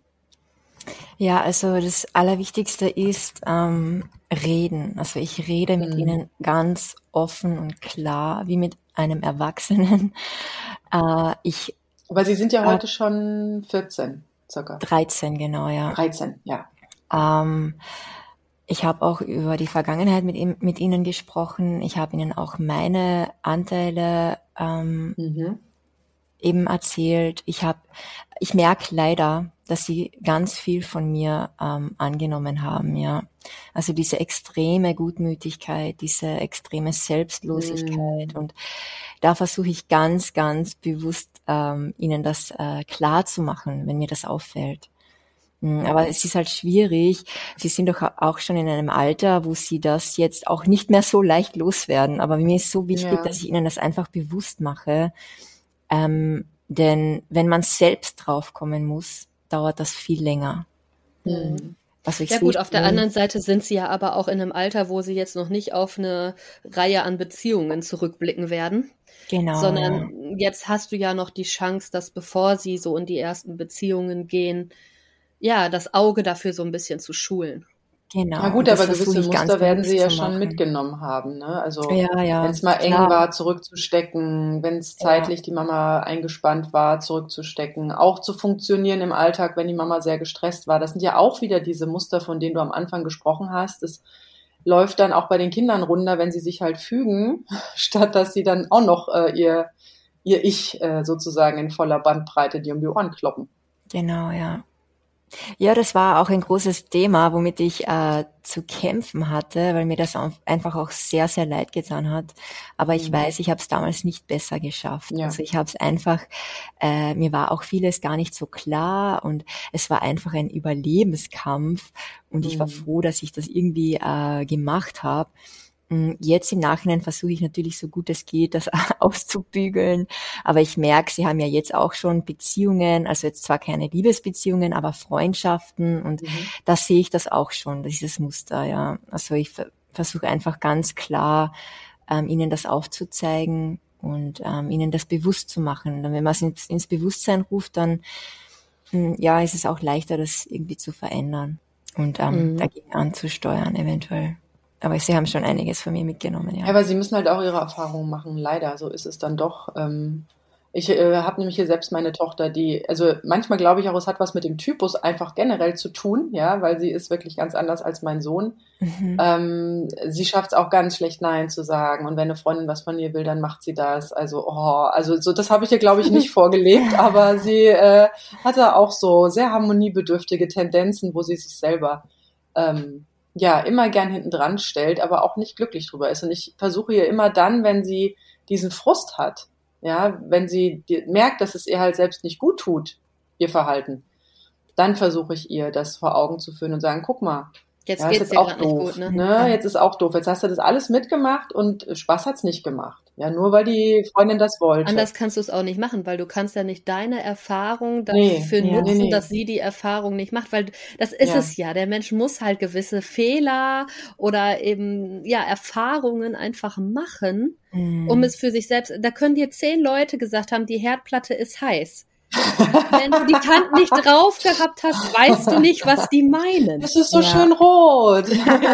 Ja, also das Allerwichtigste ist ähm, reden. Also ich rede mit Mhm. ihnen ganz offen und klar, wie mit einem Erwachsenen. Äh, ich Aber sie sind ja äh, heute schon vierzehn, circa. dreizehn, genau, ja. dreizehn, ja. Ähm, ich habe auch über die Vergangenheit mit, ihm, mit ihnen gesprochen. Ich habe ihnen auch meine Anteile ähm, Mhm. eben erzählt. Ich habe, ich merke leider, dass sie ganz viel von mir ähm, angenommen haben, ja. Also diese extreme Gutmütigkeit, diese extreme Selbstlosigkeit, Mhm. und da versuche ich ganz, ganz bewusst ähm, ihnen das äh, klar zu machen, wenn mir das auffällt. Mm, Aber es ist halt schwierig. Sie sind doch auch schon in einem Alter, wo sie das jetzt auch nicht mehr so leicht loswerden. Aber mir ist so wichtig, Ja. dass ich ihnen das einfach bewusst mache. Ähm, denn wenn man selbst draufkommen muss, dauert das viel länger. Mhm. Also ich Ja sehe gut, auf der schon, anderen Seite sind sie ja aber auch in einem Alter, wo sie jetzt noch nicht auf eine Reihe an Beziehungen zurückblicken werden, genau, ja. sondern jetzt hast du ja noch die Chance, dass bevor sie so in die ersten Beziehungen gehen, ja, das Auge dafür so ein bisschen zu schulen. Ja Genau, gut, und das aber versuche gewisse ich ganz Muster werden sie bewusst ja zu schon machen. mitgenommen haben, ne? Also Ja, wenn ja, es mal eng klar. war, zurückzustecken, wenn es Ja, zeitlich die Mama eingespannt war, zurückzustecken, auch zu funktionieren im Alltag, wenn die Mama sehr gestresst war. Das sind ja auch wieder diese Muster, von denen du am Anfang gesprochen hast. Das läuft dann auch bei den Kindern runter, wenn sie sich halt fügen, statt dass sie dann auch noch äh, ihr, ihr Ich äh, sozusagen in voller Bandbreite dir um die Ohren kloppen. genau, ja. Ja, das war auch ein großes Thema, womit ich äh, zu kämpfen hatte, weil mir das au- einfach auch sehr, sehr leid getan hat. Aber ich Mhm. weiß, ich habe es damals nicht besser geschafft. Ja. Also ich habe es einfach, äh, mir war auch vieles gar nicht so klar und es war einfach ein Überlebenskampf und ich war Mhm. froh, dass ich das irgendwie äh, gemacht habe. Mm, Jetzt im Nachhinein versuche ich natürlich so gut es geht, das auszubügeln. Aber ich merke, sie haben ja jetzt auch schon Beziehungen, also jetzt zwar keine Liebesbeziehungen, aber Freundschaften und Mhm. da sehe ich das auch schon, dieses Muster, ja. Also ich ver- versuche einfach ganz klar, ähm, ihnen das aufzuzeigen und ähm, ihnen das bewusst zu machen. Dann, wenn man es ins, ins Bewusstsein ruft, dann mm, ja, ist es auch leichter, das irgendwie zu verändern und ähm, Mhm. dagegen anzusteuern, eventuell. Aber sie haben schon einiges von mir mitgenommen, Ja, ja. aber sie müssen halt auch ihre Erfahrungen machen, leider. So ist es dann doch. Ähm, ich äh, habe nämlich hier selbst meine Tochter, die, also manchmal glaube ich auch, es hat was mit dem Typus einfach generell zu tun, ja, weil sie ist wirklich ganz anders als mein Sohn. Mhm. Ähm, sie schafft es auch ganz schlecht, Nein zu sagen. Und wenn eine Freundin was von ihr will, dann macht sie das. Also, oh, also so, das habe ich ihr, glaube ich, nicht vorgelebt, aber sie äh, hatte auch so sehr harmoniebedürftige Tendenzen, wo sie sich selber ähm, ja immer gern hinten dran stellt, aber auch nicht glücklich drüber ist. Und ich versuche ihr immer dann, wenn sie diesen Frust hat, ja, wenn sie die, merkt, dass es ihr halt selbst nicht gut tut, ihr Verhalten, dann versuche ich ihr das vor Augen zu führen und sagen, guck mal, Jetzt ja, ist geht's jetzt dir auch gerade nicht doof, gut, ne? ne? Ja. Jetzt ist auch doof. Jetzt hast du das alles mitgemacht und Spaß hat's nicht gemacht. Ja, nur weil die Freundin das wollte. Anders kannst du es auch nicht machen, weil du kannst ja nicht deine Erfahrung Nee, dafür ja. nutzen, nee, nee. dass sie die Erfahrung nicht macht, weil das ist Ja. es ja. Der Mensch muss halt gewisse Fehler oder eben ja Erfahrungen einfach machen, um Mhm. es für sich selbst. Da können dir zehn Leute gesagt haben, die Herdplatte ist heiß. Wenn du die Hand nicht drauf gehabt hast, weißt du nicht, was die meinen. Es ist so Ja. schön rot.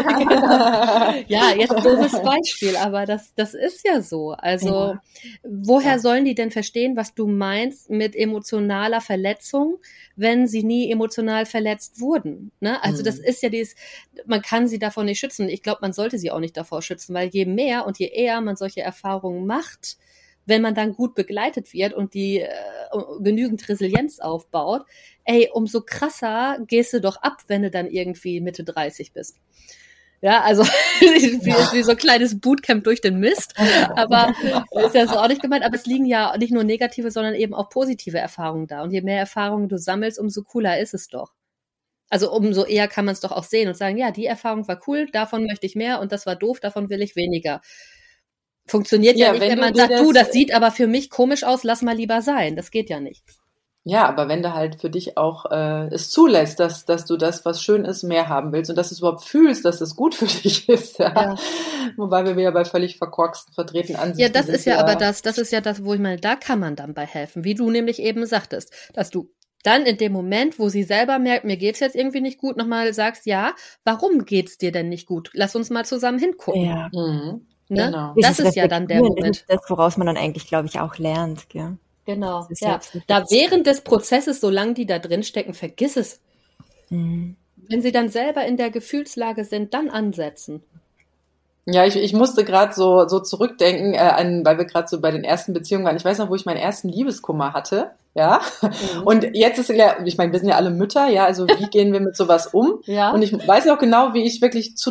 Ja, jetzt doofes Beispiel, aber das, das ist ja so. Also, Ja. woher Ja. sollen die denn verstehen, was du meinst mit emotionaler Verletzung, wenn sie nie emotional verletzt wurden? Ne? Also, das Mhm. ist ja dieses, man kann sie davor nicht schützen. Ich glaube, man sollte sie auch nicht davor schützen, weil je mehr und je eher man solche Erfahrungen macht, wenn man dann gut begleitet wird und die äh, genügend Resilienz aufbaut, ey, umso krasser gehst du doch ab, wenn du dann irgendwie Mitte dreißig bist. Ja, also wie, wie so ein kleines Bootcamp durch den Mist, aber ist ja so auch nicht gemeint, aber es liegen ja nicht nur negative, sondern eben auch positive Erfahrungen da und je mehr Erfahrungen du sammelst, umso cooler ist es doch. Also umso eher kann man es doch auch sehen und sagen, ja, die Erfahrung war cool, davon möchte ich mehr und das war doof, davon will ich weniger. Funktioniert ja, Ja, nicht, wenn wenn du man dir sagt, das- du, das sieht aber für mich komisch aus, lass mal lieber sein. Das geht ja nicht. Ja, aber wenn du halt für dich auch äh, es zulässt, dass, dass du das, was schön ist, mehr haben willst und dass du es überhaupt fühlst, dass es gut für dich ist, ja. Ja. Wobei wir wieder bei völlig verkorksten, verdrehten Ansichten Ja, das sind, ist ja aber das, das ist ja das, wo ich meine, da kann man dann bei helfen, wie du nämlich eben sagtest, dass du dann in dem Moment, wo sie selber merkt, mir geht's jetzt irgendwie nicht gut, nochmal sagst, ja, warum geht's dir denn nicht gut? Lass uns mal zusammen hingucken. Ja. Mhm. Ne? Genau. Das Dieses ist ja dann der Reflektieren, Das Moment. ist das, woraus man dann eigentlich, glaube ich, auch lernt. Gell? Genau, Das ist ja. selbst- Da während des Prozesses, solange die da drin stecken, vergiss es. Mhm. Wenn sie dann selber in der Gefühlslage sind, dann ansetzen. Ja, ich, ich musste gerade so, so zurückdenken, äh, an, weil wir gerade so bei den ersten Beziehungen waren. Ich weiß noch, wo ich meinen ersten Liebeskummer hatte, ja. Mhm. Und jetzt ist ja, ich meine, wir sind ja alle Mütter, ja, also wie gehen wir mit sowas um? Ja. Und ich weiß noch genau, wie ich wirklich zu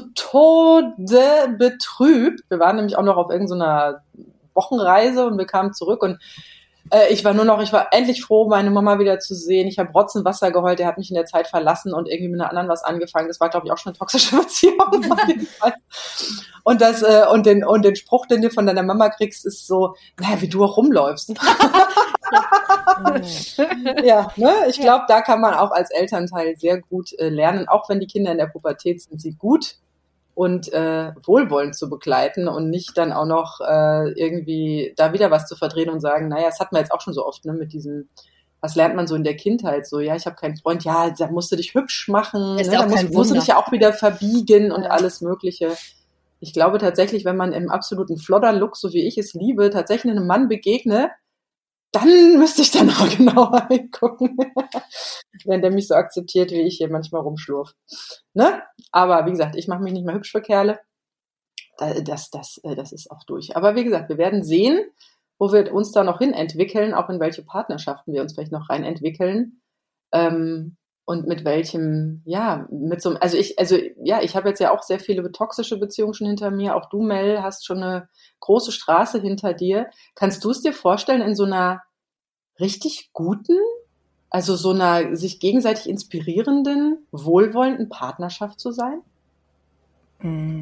Tode betrübt. Wir waren nämlich auch noch auf irgendeiner Wochenreise und wir kamen zurück und äh, ich war nur noch, ich war endlich froh, meine Mama wieder zu sehen. Ich habe Rotzenwasser geheult, der hat mich in der Zeit verlassen und irgendwie mit einer anderen was angefangen. Das war, glaube ich, auch schon eine toxische Beziehung. Auf jeden Fall. Und das äh, und den und den Spruch, den du von deiner Mama kriegst, ist so, naja, wie du auch rumläufst. Ja, ne? Ich glaube, da kann man auch als Elternteil sehr gut äh, lernen, auch wenn die Kinder in der Pubertät sind, sie gut und äh, wohlwollend zu begleiten und nicht dann auch noch äh, irgendwie da wieder was zu verdrehen und sagen, naja, das hat man jetzt auch schon so oft, ne, mit diesem, was lernt man so in der Kindheit? So, ja, ich habe keinen Freund, ja, da musst du dich hübsch machen, Ist ne? ja Da auch musst, kein musst du Wunder. dich ja auch wieder verbiegen und Ja. alles Mögliche. Ich glaube tatsächlich, wenn man im absoluten Flodder-Look, so wie ich es liebe, tatsächlich einem Mann begegne, dann müsste ich dann auch genauer hingucken, wenn der mich so akzeptiert, wie ich hier manchmal rumschlurf. Ne? Aber wie gesagt, ich mache mich nicht mehr hübsch für Kerle. Da- Das, das, äh, das ist auch durch. Aber wie gesagt, wir werden sehen, wo wir uns da noch hin entwickeln, auch in welche Partnerschaften wir uns vielleicht noch rein entwickeln. Ähm, und mit welchem, ja, mit so einem, also ich, also ja, ich habe jetzt ja auch sehr viele toxische Beziehungen schon hinter mir. Auch du, Mel, hast schon eine große Straße hinter dir. Kannst du es dir vorstellen, in so einer richtig guten, also so einer sich gegenseitig inspirierenden, wohlwollenden Partnerschaft zu sein? Mm.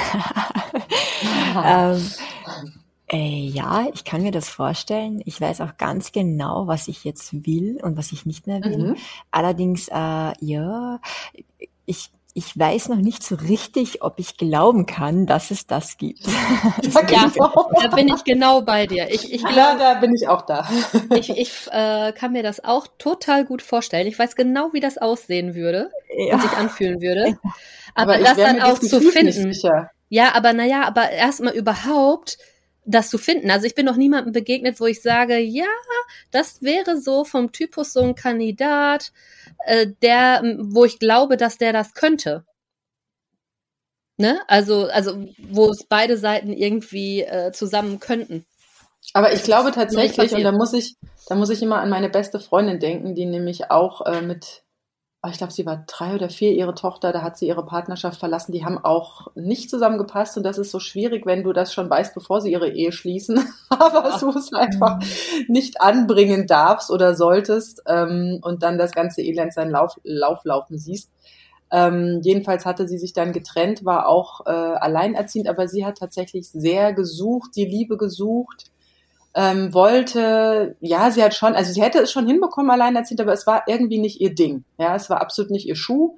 ähm, äh, ja, ich kann mir das vorstellen. Ich weiß auch ganz genau, was ich jetzt will und was ich nicht mehr will. Mhm. Allerdings, äh, ja, ich, ich weiß noch nicht so richtig, ob ich glauben kann, dass es das gibt. Ja, da bin ich genau bei dir. Ich, ich Ja, glaube, da bin ich auch da. ich, ich äh, kann mir das auch total gut vorstellen. Ich weiß genau, wie das aussehen würde Ja. und sich anfühlen würde. Aber, Aber ich das wäre dann mir auch des zu Gefühls nicht finden. sicher. Ja, aber naja, aber erstmal überhaupt das zu finden. Also ich bin noch niemandem begegnet, wo ich sage, ja, das wäre so vom Typus so ein Kandidat, äh, der, wo ich glaube, dass der das könnte. Ne? Also, also wo es beide Seiten irgendwie äh, zusammen könnten. Aber ich glaube Noch nicht tatsächlich, und passiert. da muss ich, da muss ich immer an meine beste Freundin denken, die nämlich auch äh, mit, oh, ich glaube, sie war drei oder vier, ihre Tochter, da hat sie ihre Partnerschaft verlassen, die haben auch nicht zusammengepasst und das ist so schwierig, wenn du das schon weißt, bevor sie ihre Ehe schließen, aber Ja. du es einfach nicht anbringen darfst oder solltest ähm, und dann das ganze Elend seinen Lauf, Lauf laufen siehst. Ähm, jedenfalls hatte sie sich dann getrennt, war auch äh, alleinerziehend, aber sie hat tatsächlich sehr gesucht, die Liebe gesucht, ähm, wollte, ja, sie hat schon, also sie hätte es schon hinbekommen, alleinerziehend, aber es war irgendwie nicht ihr Ding. Ja, es war absolut nicht ihr Schuh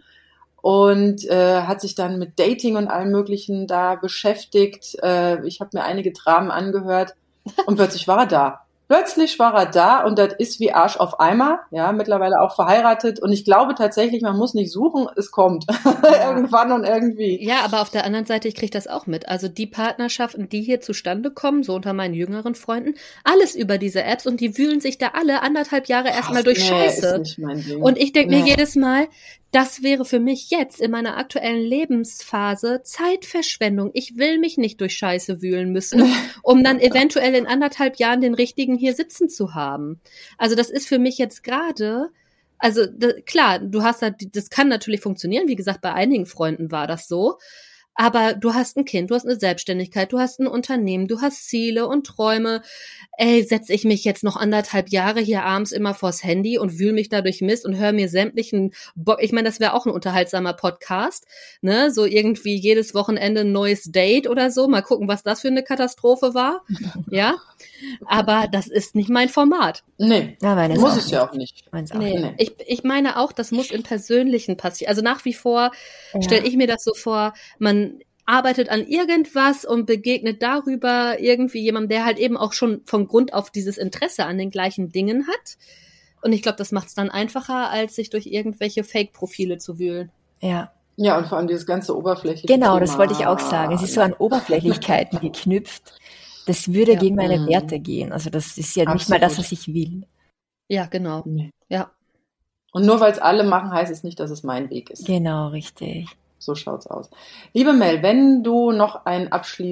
und äh, hat sich dann mit Dating und allem Möglichen da beschäftigt. Äh, ich habe mir einige Dramen angehört und plötzlich war er da. Plötzlich war er da und das ist wie Arsch auf Eimer, ja, mittlerweile auch verheiratet und ich glaube tatsächlich, man muss nicht suchen, es kommt. Ja. Irgendwann und irgendwie. Ja, aber auf der anderen Seite, ich kriege das auch mit. Also die Partnerschaften, die hier zustande kommen, so unter meinen jüngeren Freunden, alles über diese Apps und die wühlen sich da alle anderthalb Jahre erstmal durch Nee, Scheiße. ist nicht mein Ding. Und ich denke mir Nee. jedes Mal, das wäre für mich jetzt in meiner aktuellen Lebensphase Zeitverschwendung. Ich will mich nicht durch Scheiße wühlen müssen, um dann eventuell in anderthalb Jahren den richtigen hier sitzen zu haben. Also das ist für mich jetzt gerade, also da, klar, du hast halt, das kann natürlich funktionieren. Wie gesagt, bei einigen Freunden war das so. Aber du hast ein Kind, du hast eine Selbstständigkeit, du hast ein Unternehmen, du hast Ziele und Träume. Ey, setze ich mich jetzt noch anderthalb Jahre hier abends immer vors Handy und wühl mich dadurch Mist und höre mir sämtlichen Bock. Ich meine, das wäre auch ein unterhaltsamer Podcast, ne? So irgendwie jedes Wochenende ein neues Date oder so. Mal gucken, was das für eine Katastrophe war. Ja, aber das ist nicht mein Format. Nee, Ja, meines muss auch es ja auch nicht. Meins auch Nee, Nee. ich, ich meine auch, das muss im Persönlichen passieren. Also nach wie vor Ja. stelle ich mir das so vor, man arbeitet an irgendwas und begegnet darüber irgendwie jemandem, der halt eben auch schon von Grund auf dieses Interesse an den gleichen Dingen hat. Und ich glaube, das macht es dann einfacher, als sich durch irgendwelche Fake-Profile zu wühlen. Ja. Ja, und vor allem dieses ganze oberflächliche Genau, Thema. das wollte ich auch sagen. Es ist so an Oberflächlichkeiten geknüpft. Das würde Ja. gegen meine Mhm. Werte gehen. Also das ist ja nicht mal das, was ich will. Ja, genau. Nee. Ja. Und nur weil es alle machen, heißt es nicht, dass es mein Weg ist. Genau, richtig. So schaut's aus. Liebe Mel, wenn du noch einen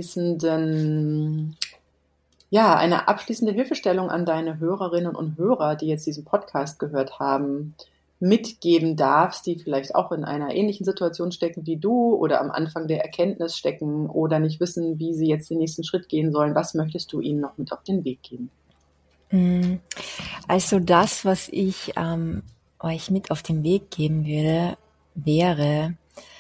abschließenden, ja, eine abschließende Hilfestellung an deine Hörerinnen und Hörer, die jetzt diesen Podcast gehört haben, mitgeben darfst, die vielleicht auch in einer ähnlichen Situation stecken wie du oder am Anfang der Erkenntnis stecken oder nicht wissen, wie sie jetzt den nächsten Schritt gehen sollen, was möchtest du ihnen noch mit auf den Weg geben? Mm, Also das, was ich ähm, euch mit auf den Weg geben würde, wäre,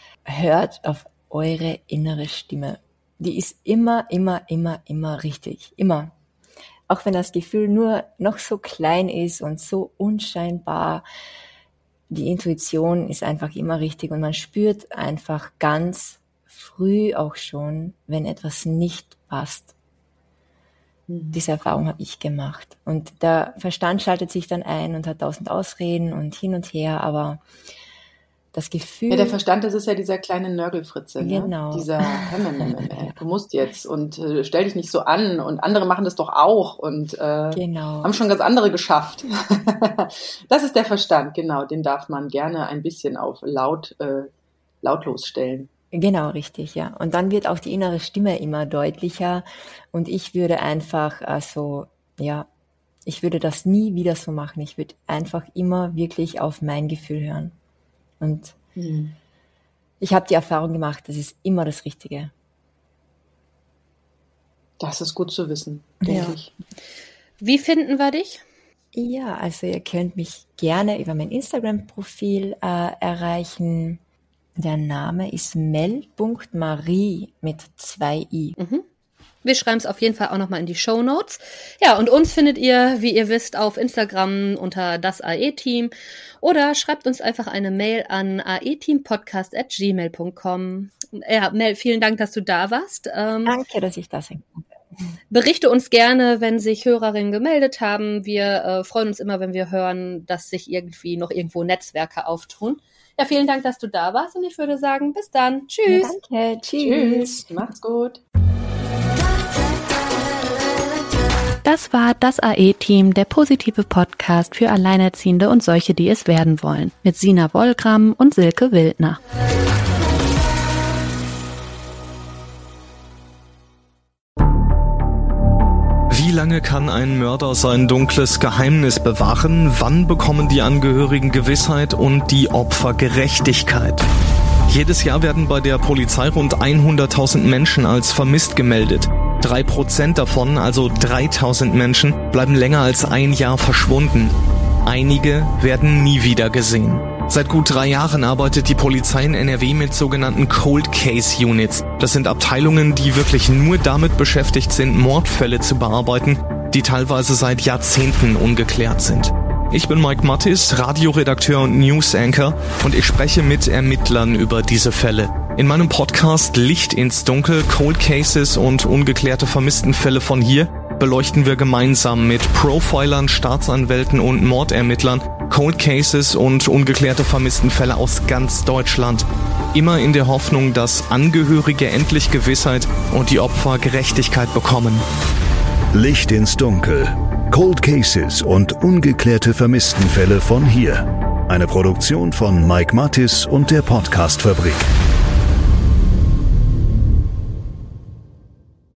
hört auf eure innere Stimme. Die ist immer, immer, immer, immer richtig. Immer. auch wenn das Gefühl nur noch so klein ist und so unscheinbar, die Intuition ist einfach immer richtig und man spürt einfach ganz früh auch schon, wenn etwas nicht passt. Mhm. Diese Erfahrung habe ich gemacht. Und der Verstand schaltet sich dann ein und hat tausend Ausreden und hin und her, aber das Gefühl... Ja, der Verstand, das ist ja dieser kleine Nörgelfritze. Genau. Ne? Dieser, du musst jetzt und äh, stell dich nicht so an und andere machen das doch auch und äh, genau. haben schon ganz andere geschafft. Das ist der Verstand, genau. Den darf man gerne ein bisschen auf laut, äh, lautlos stellen. Genau, richtig, ja. Und dann wird auch die innere Stimme immer deutlicher und ich würde einfach, also, ja, ich würde das nie wieder so machen. Ich würde einfach immer wirklich auf mein Gefühl hören. Und hm. ich habe die Erfahrung gemacht, das ist immer das Richtige. Das ist gut zu wissen, denke ja. ich. Wie finden wir dich? Ja, also ihr könnt mich gerne über mein Instagram-Profil äh, erreichen. Der Name ist mel punkt marie mit zwei i. Mhm. Wir schreiben es auf jeden Fall auch nochmal in die Shownotes. Ja, und uns findet ihr, wie ihr wisst, auf Instagram unter das A E-Team oder schreibt uns einfach eine Mail an aeteampodcast at gmail punkt com. Ja, Mel, vielen Dank, dass du da warst. Ähm, Danke, dass ich da sein konnte. Berichte uns gerne, wenn sich Hörerinnen gemeldet haben. Wir äh, freuen uns immer, wenn wir hören, dass sich irgendwie noch irgendwo Netzwerke auftun. Ja, vielen Dank, dass du da warst und ich würde sagen, bis dann. Tschüss. Ja, danke. Tschüss. Tschüss. Macht's gut. Das war das A E-Team, der positive Podcast für Alleinerziehende und solche, die es werden wollen. Mit Sina Wollgramm und Silke Wildner. Wie lange kann ein Mörder sein dunkles Geheimnis bewahren? Wann bekommen die Angehörigen Gewissheit und die Opfer Gerechtigkeit? Jedes Jahr werden bei der Polizei rund hunderttausend Menschen als vermisst gemeldet. Drei Prozent davon, also dreitausend Menschen, bleiben länger als ein Jahr verschwunden. Einige werden nie wieder gesehen. Seit gut drei Jahren arbeitet die Polizei in N R W mit sogenannten Cold Case Units. Das sind Abteilungen, die wirklich nur damit beschäftigt sind, Mordfälle zu bearbeiten, die teilweise seit Jahrzehnten ungeklärt sind. Ich bin Mike Mattis, Radioredakteur und News Anchor und ich spreche mit Ermittlern über diese Fälle. In meinem Podcast Licht ins Dunkel, Cold Cases und ungeklärte Vermisstenfälle von hier beleuchten wir gemeinsam mit Profilern, Staatsanwälten und Mordermittlern Cold Cases und ungeklärte Vermisstenfälle aus ganz Deutschland. Immer in der Hoffnung, dass Angehörige endlich Gewissheit und die Opfer Gerechtigkeit bekommen. Licht ins Dunkel. Cold Cases und ungeklärte Vermisstenfälle von hier. Eine Produktion von Mike Mattis und der Podcast-Fabrik.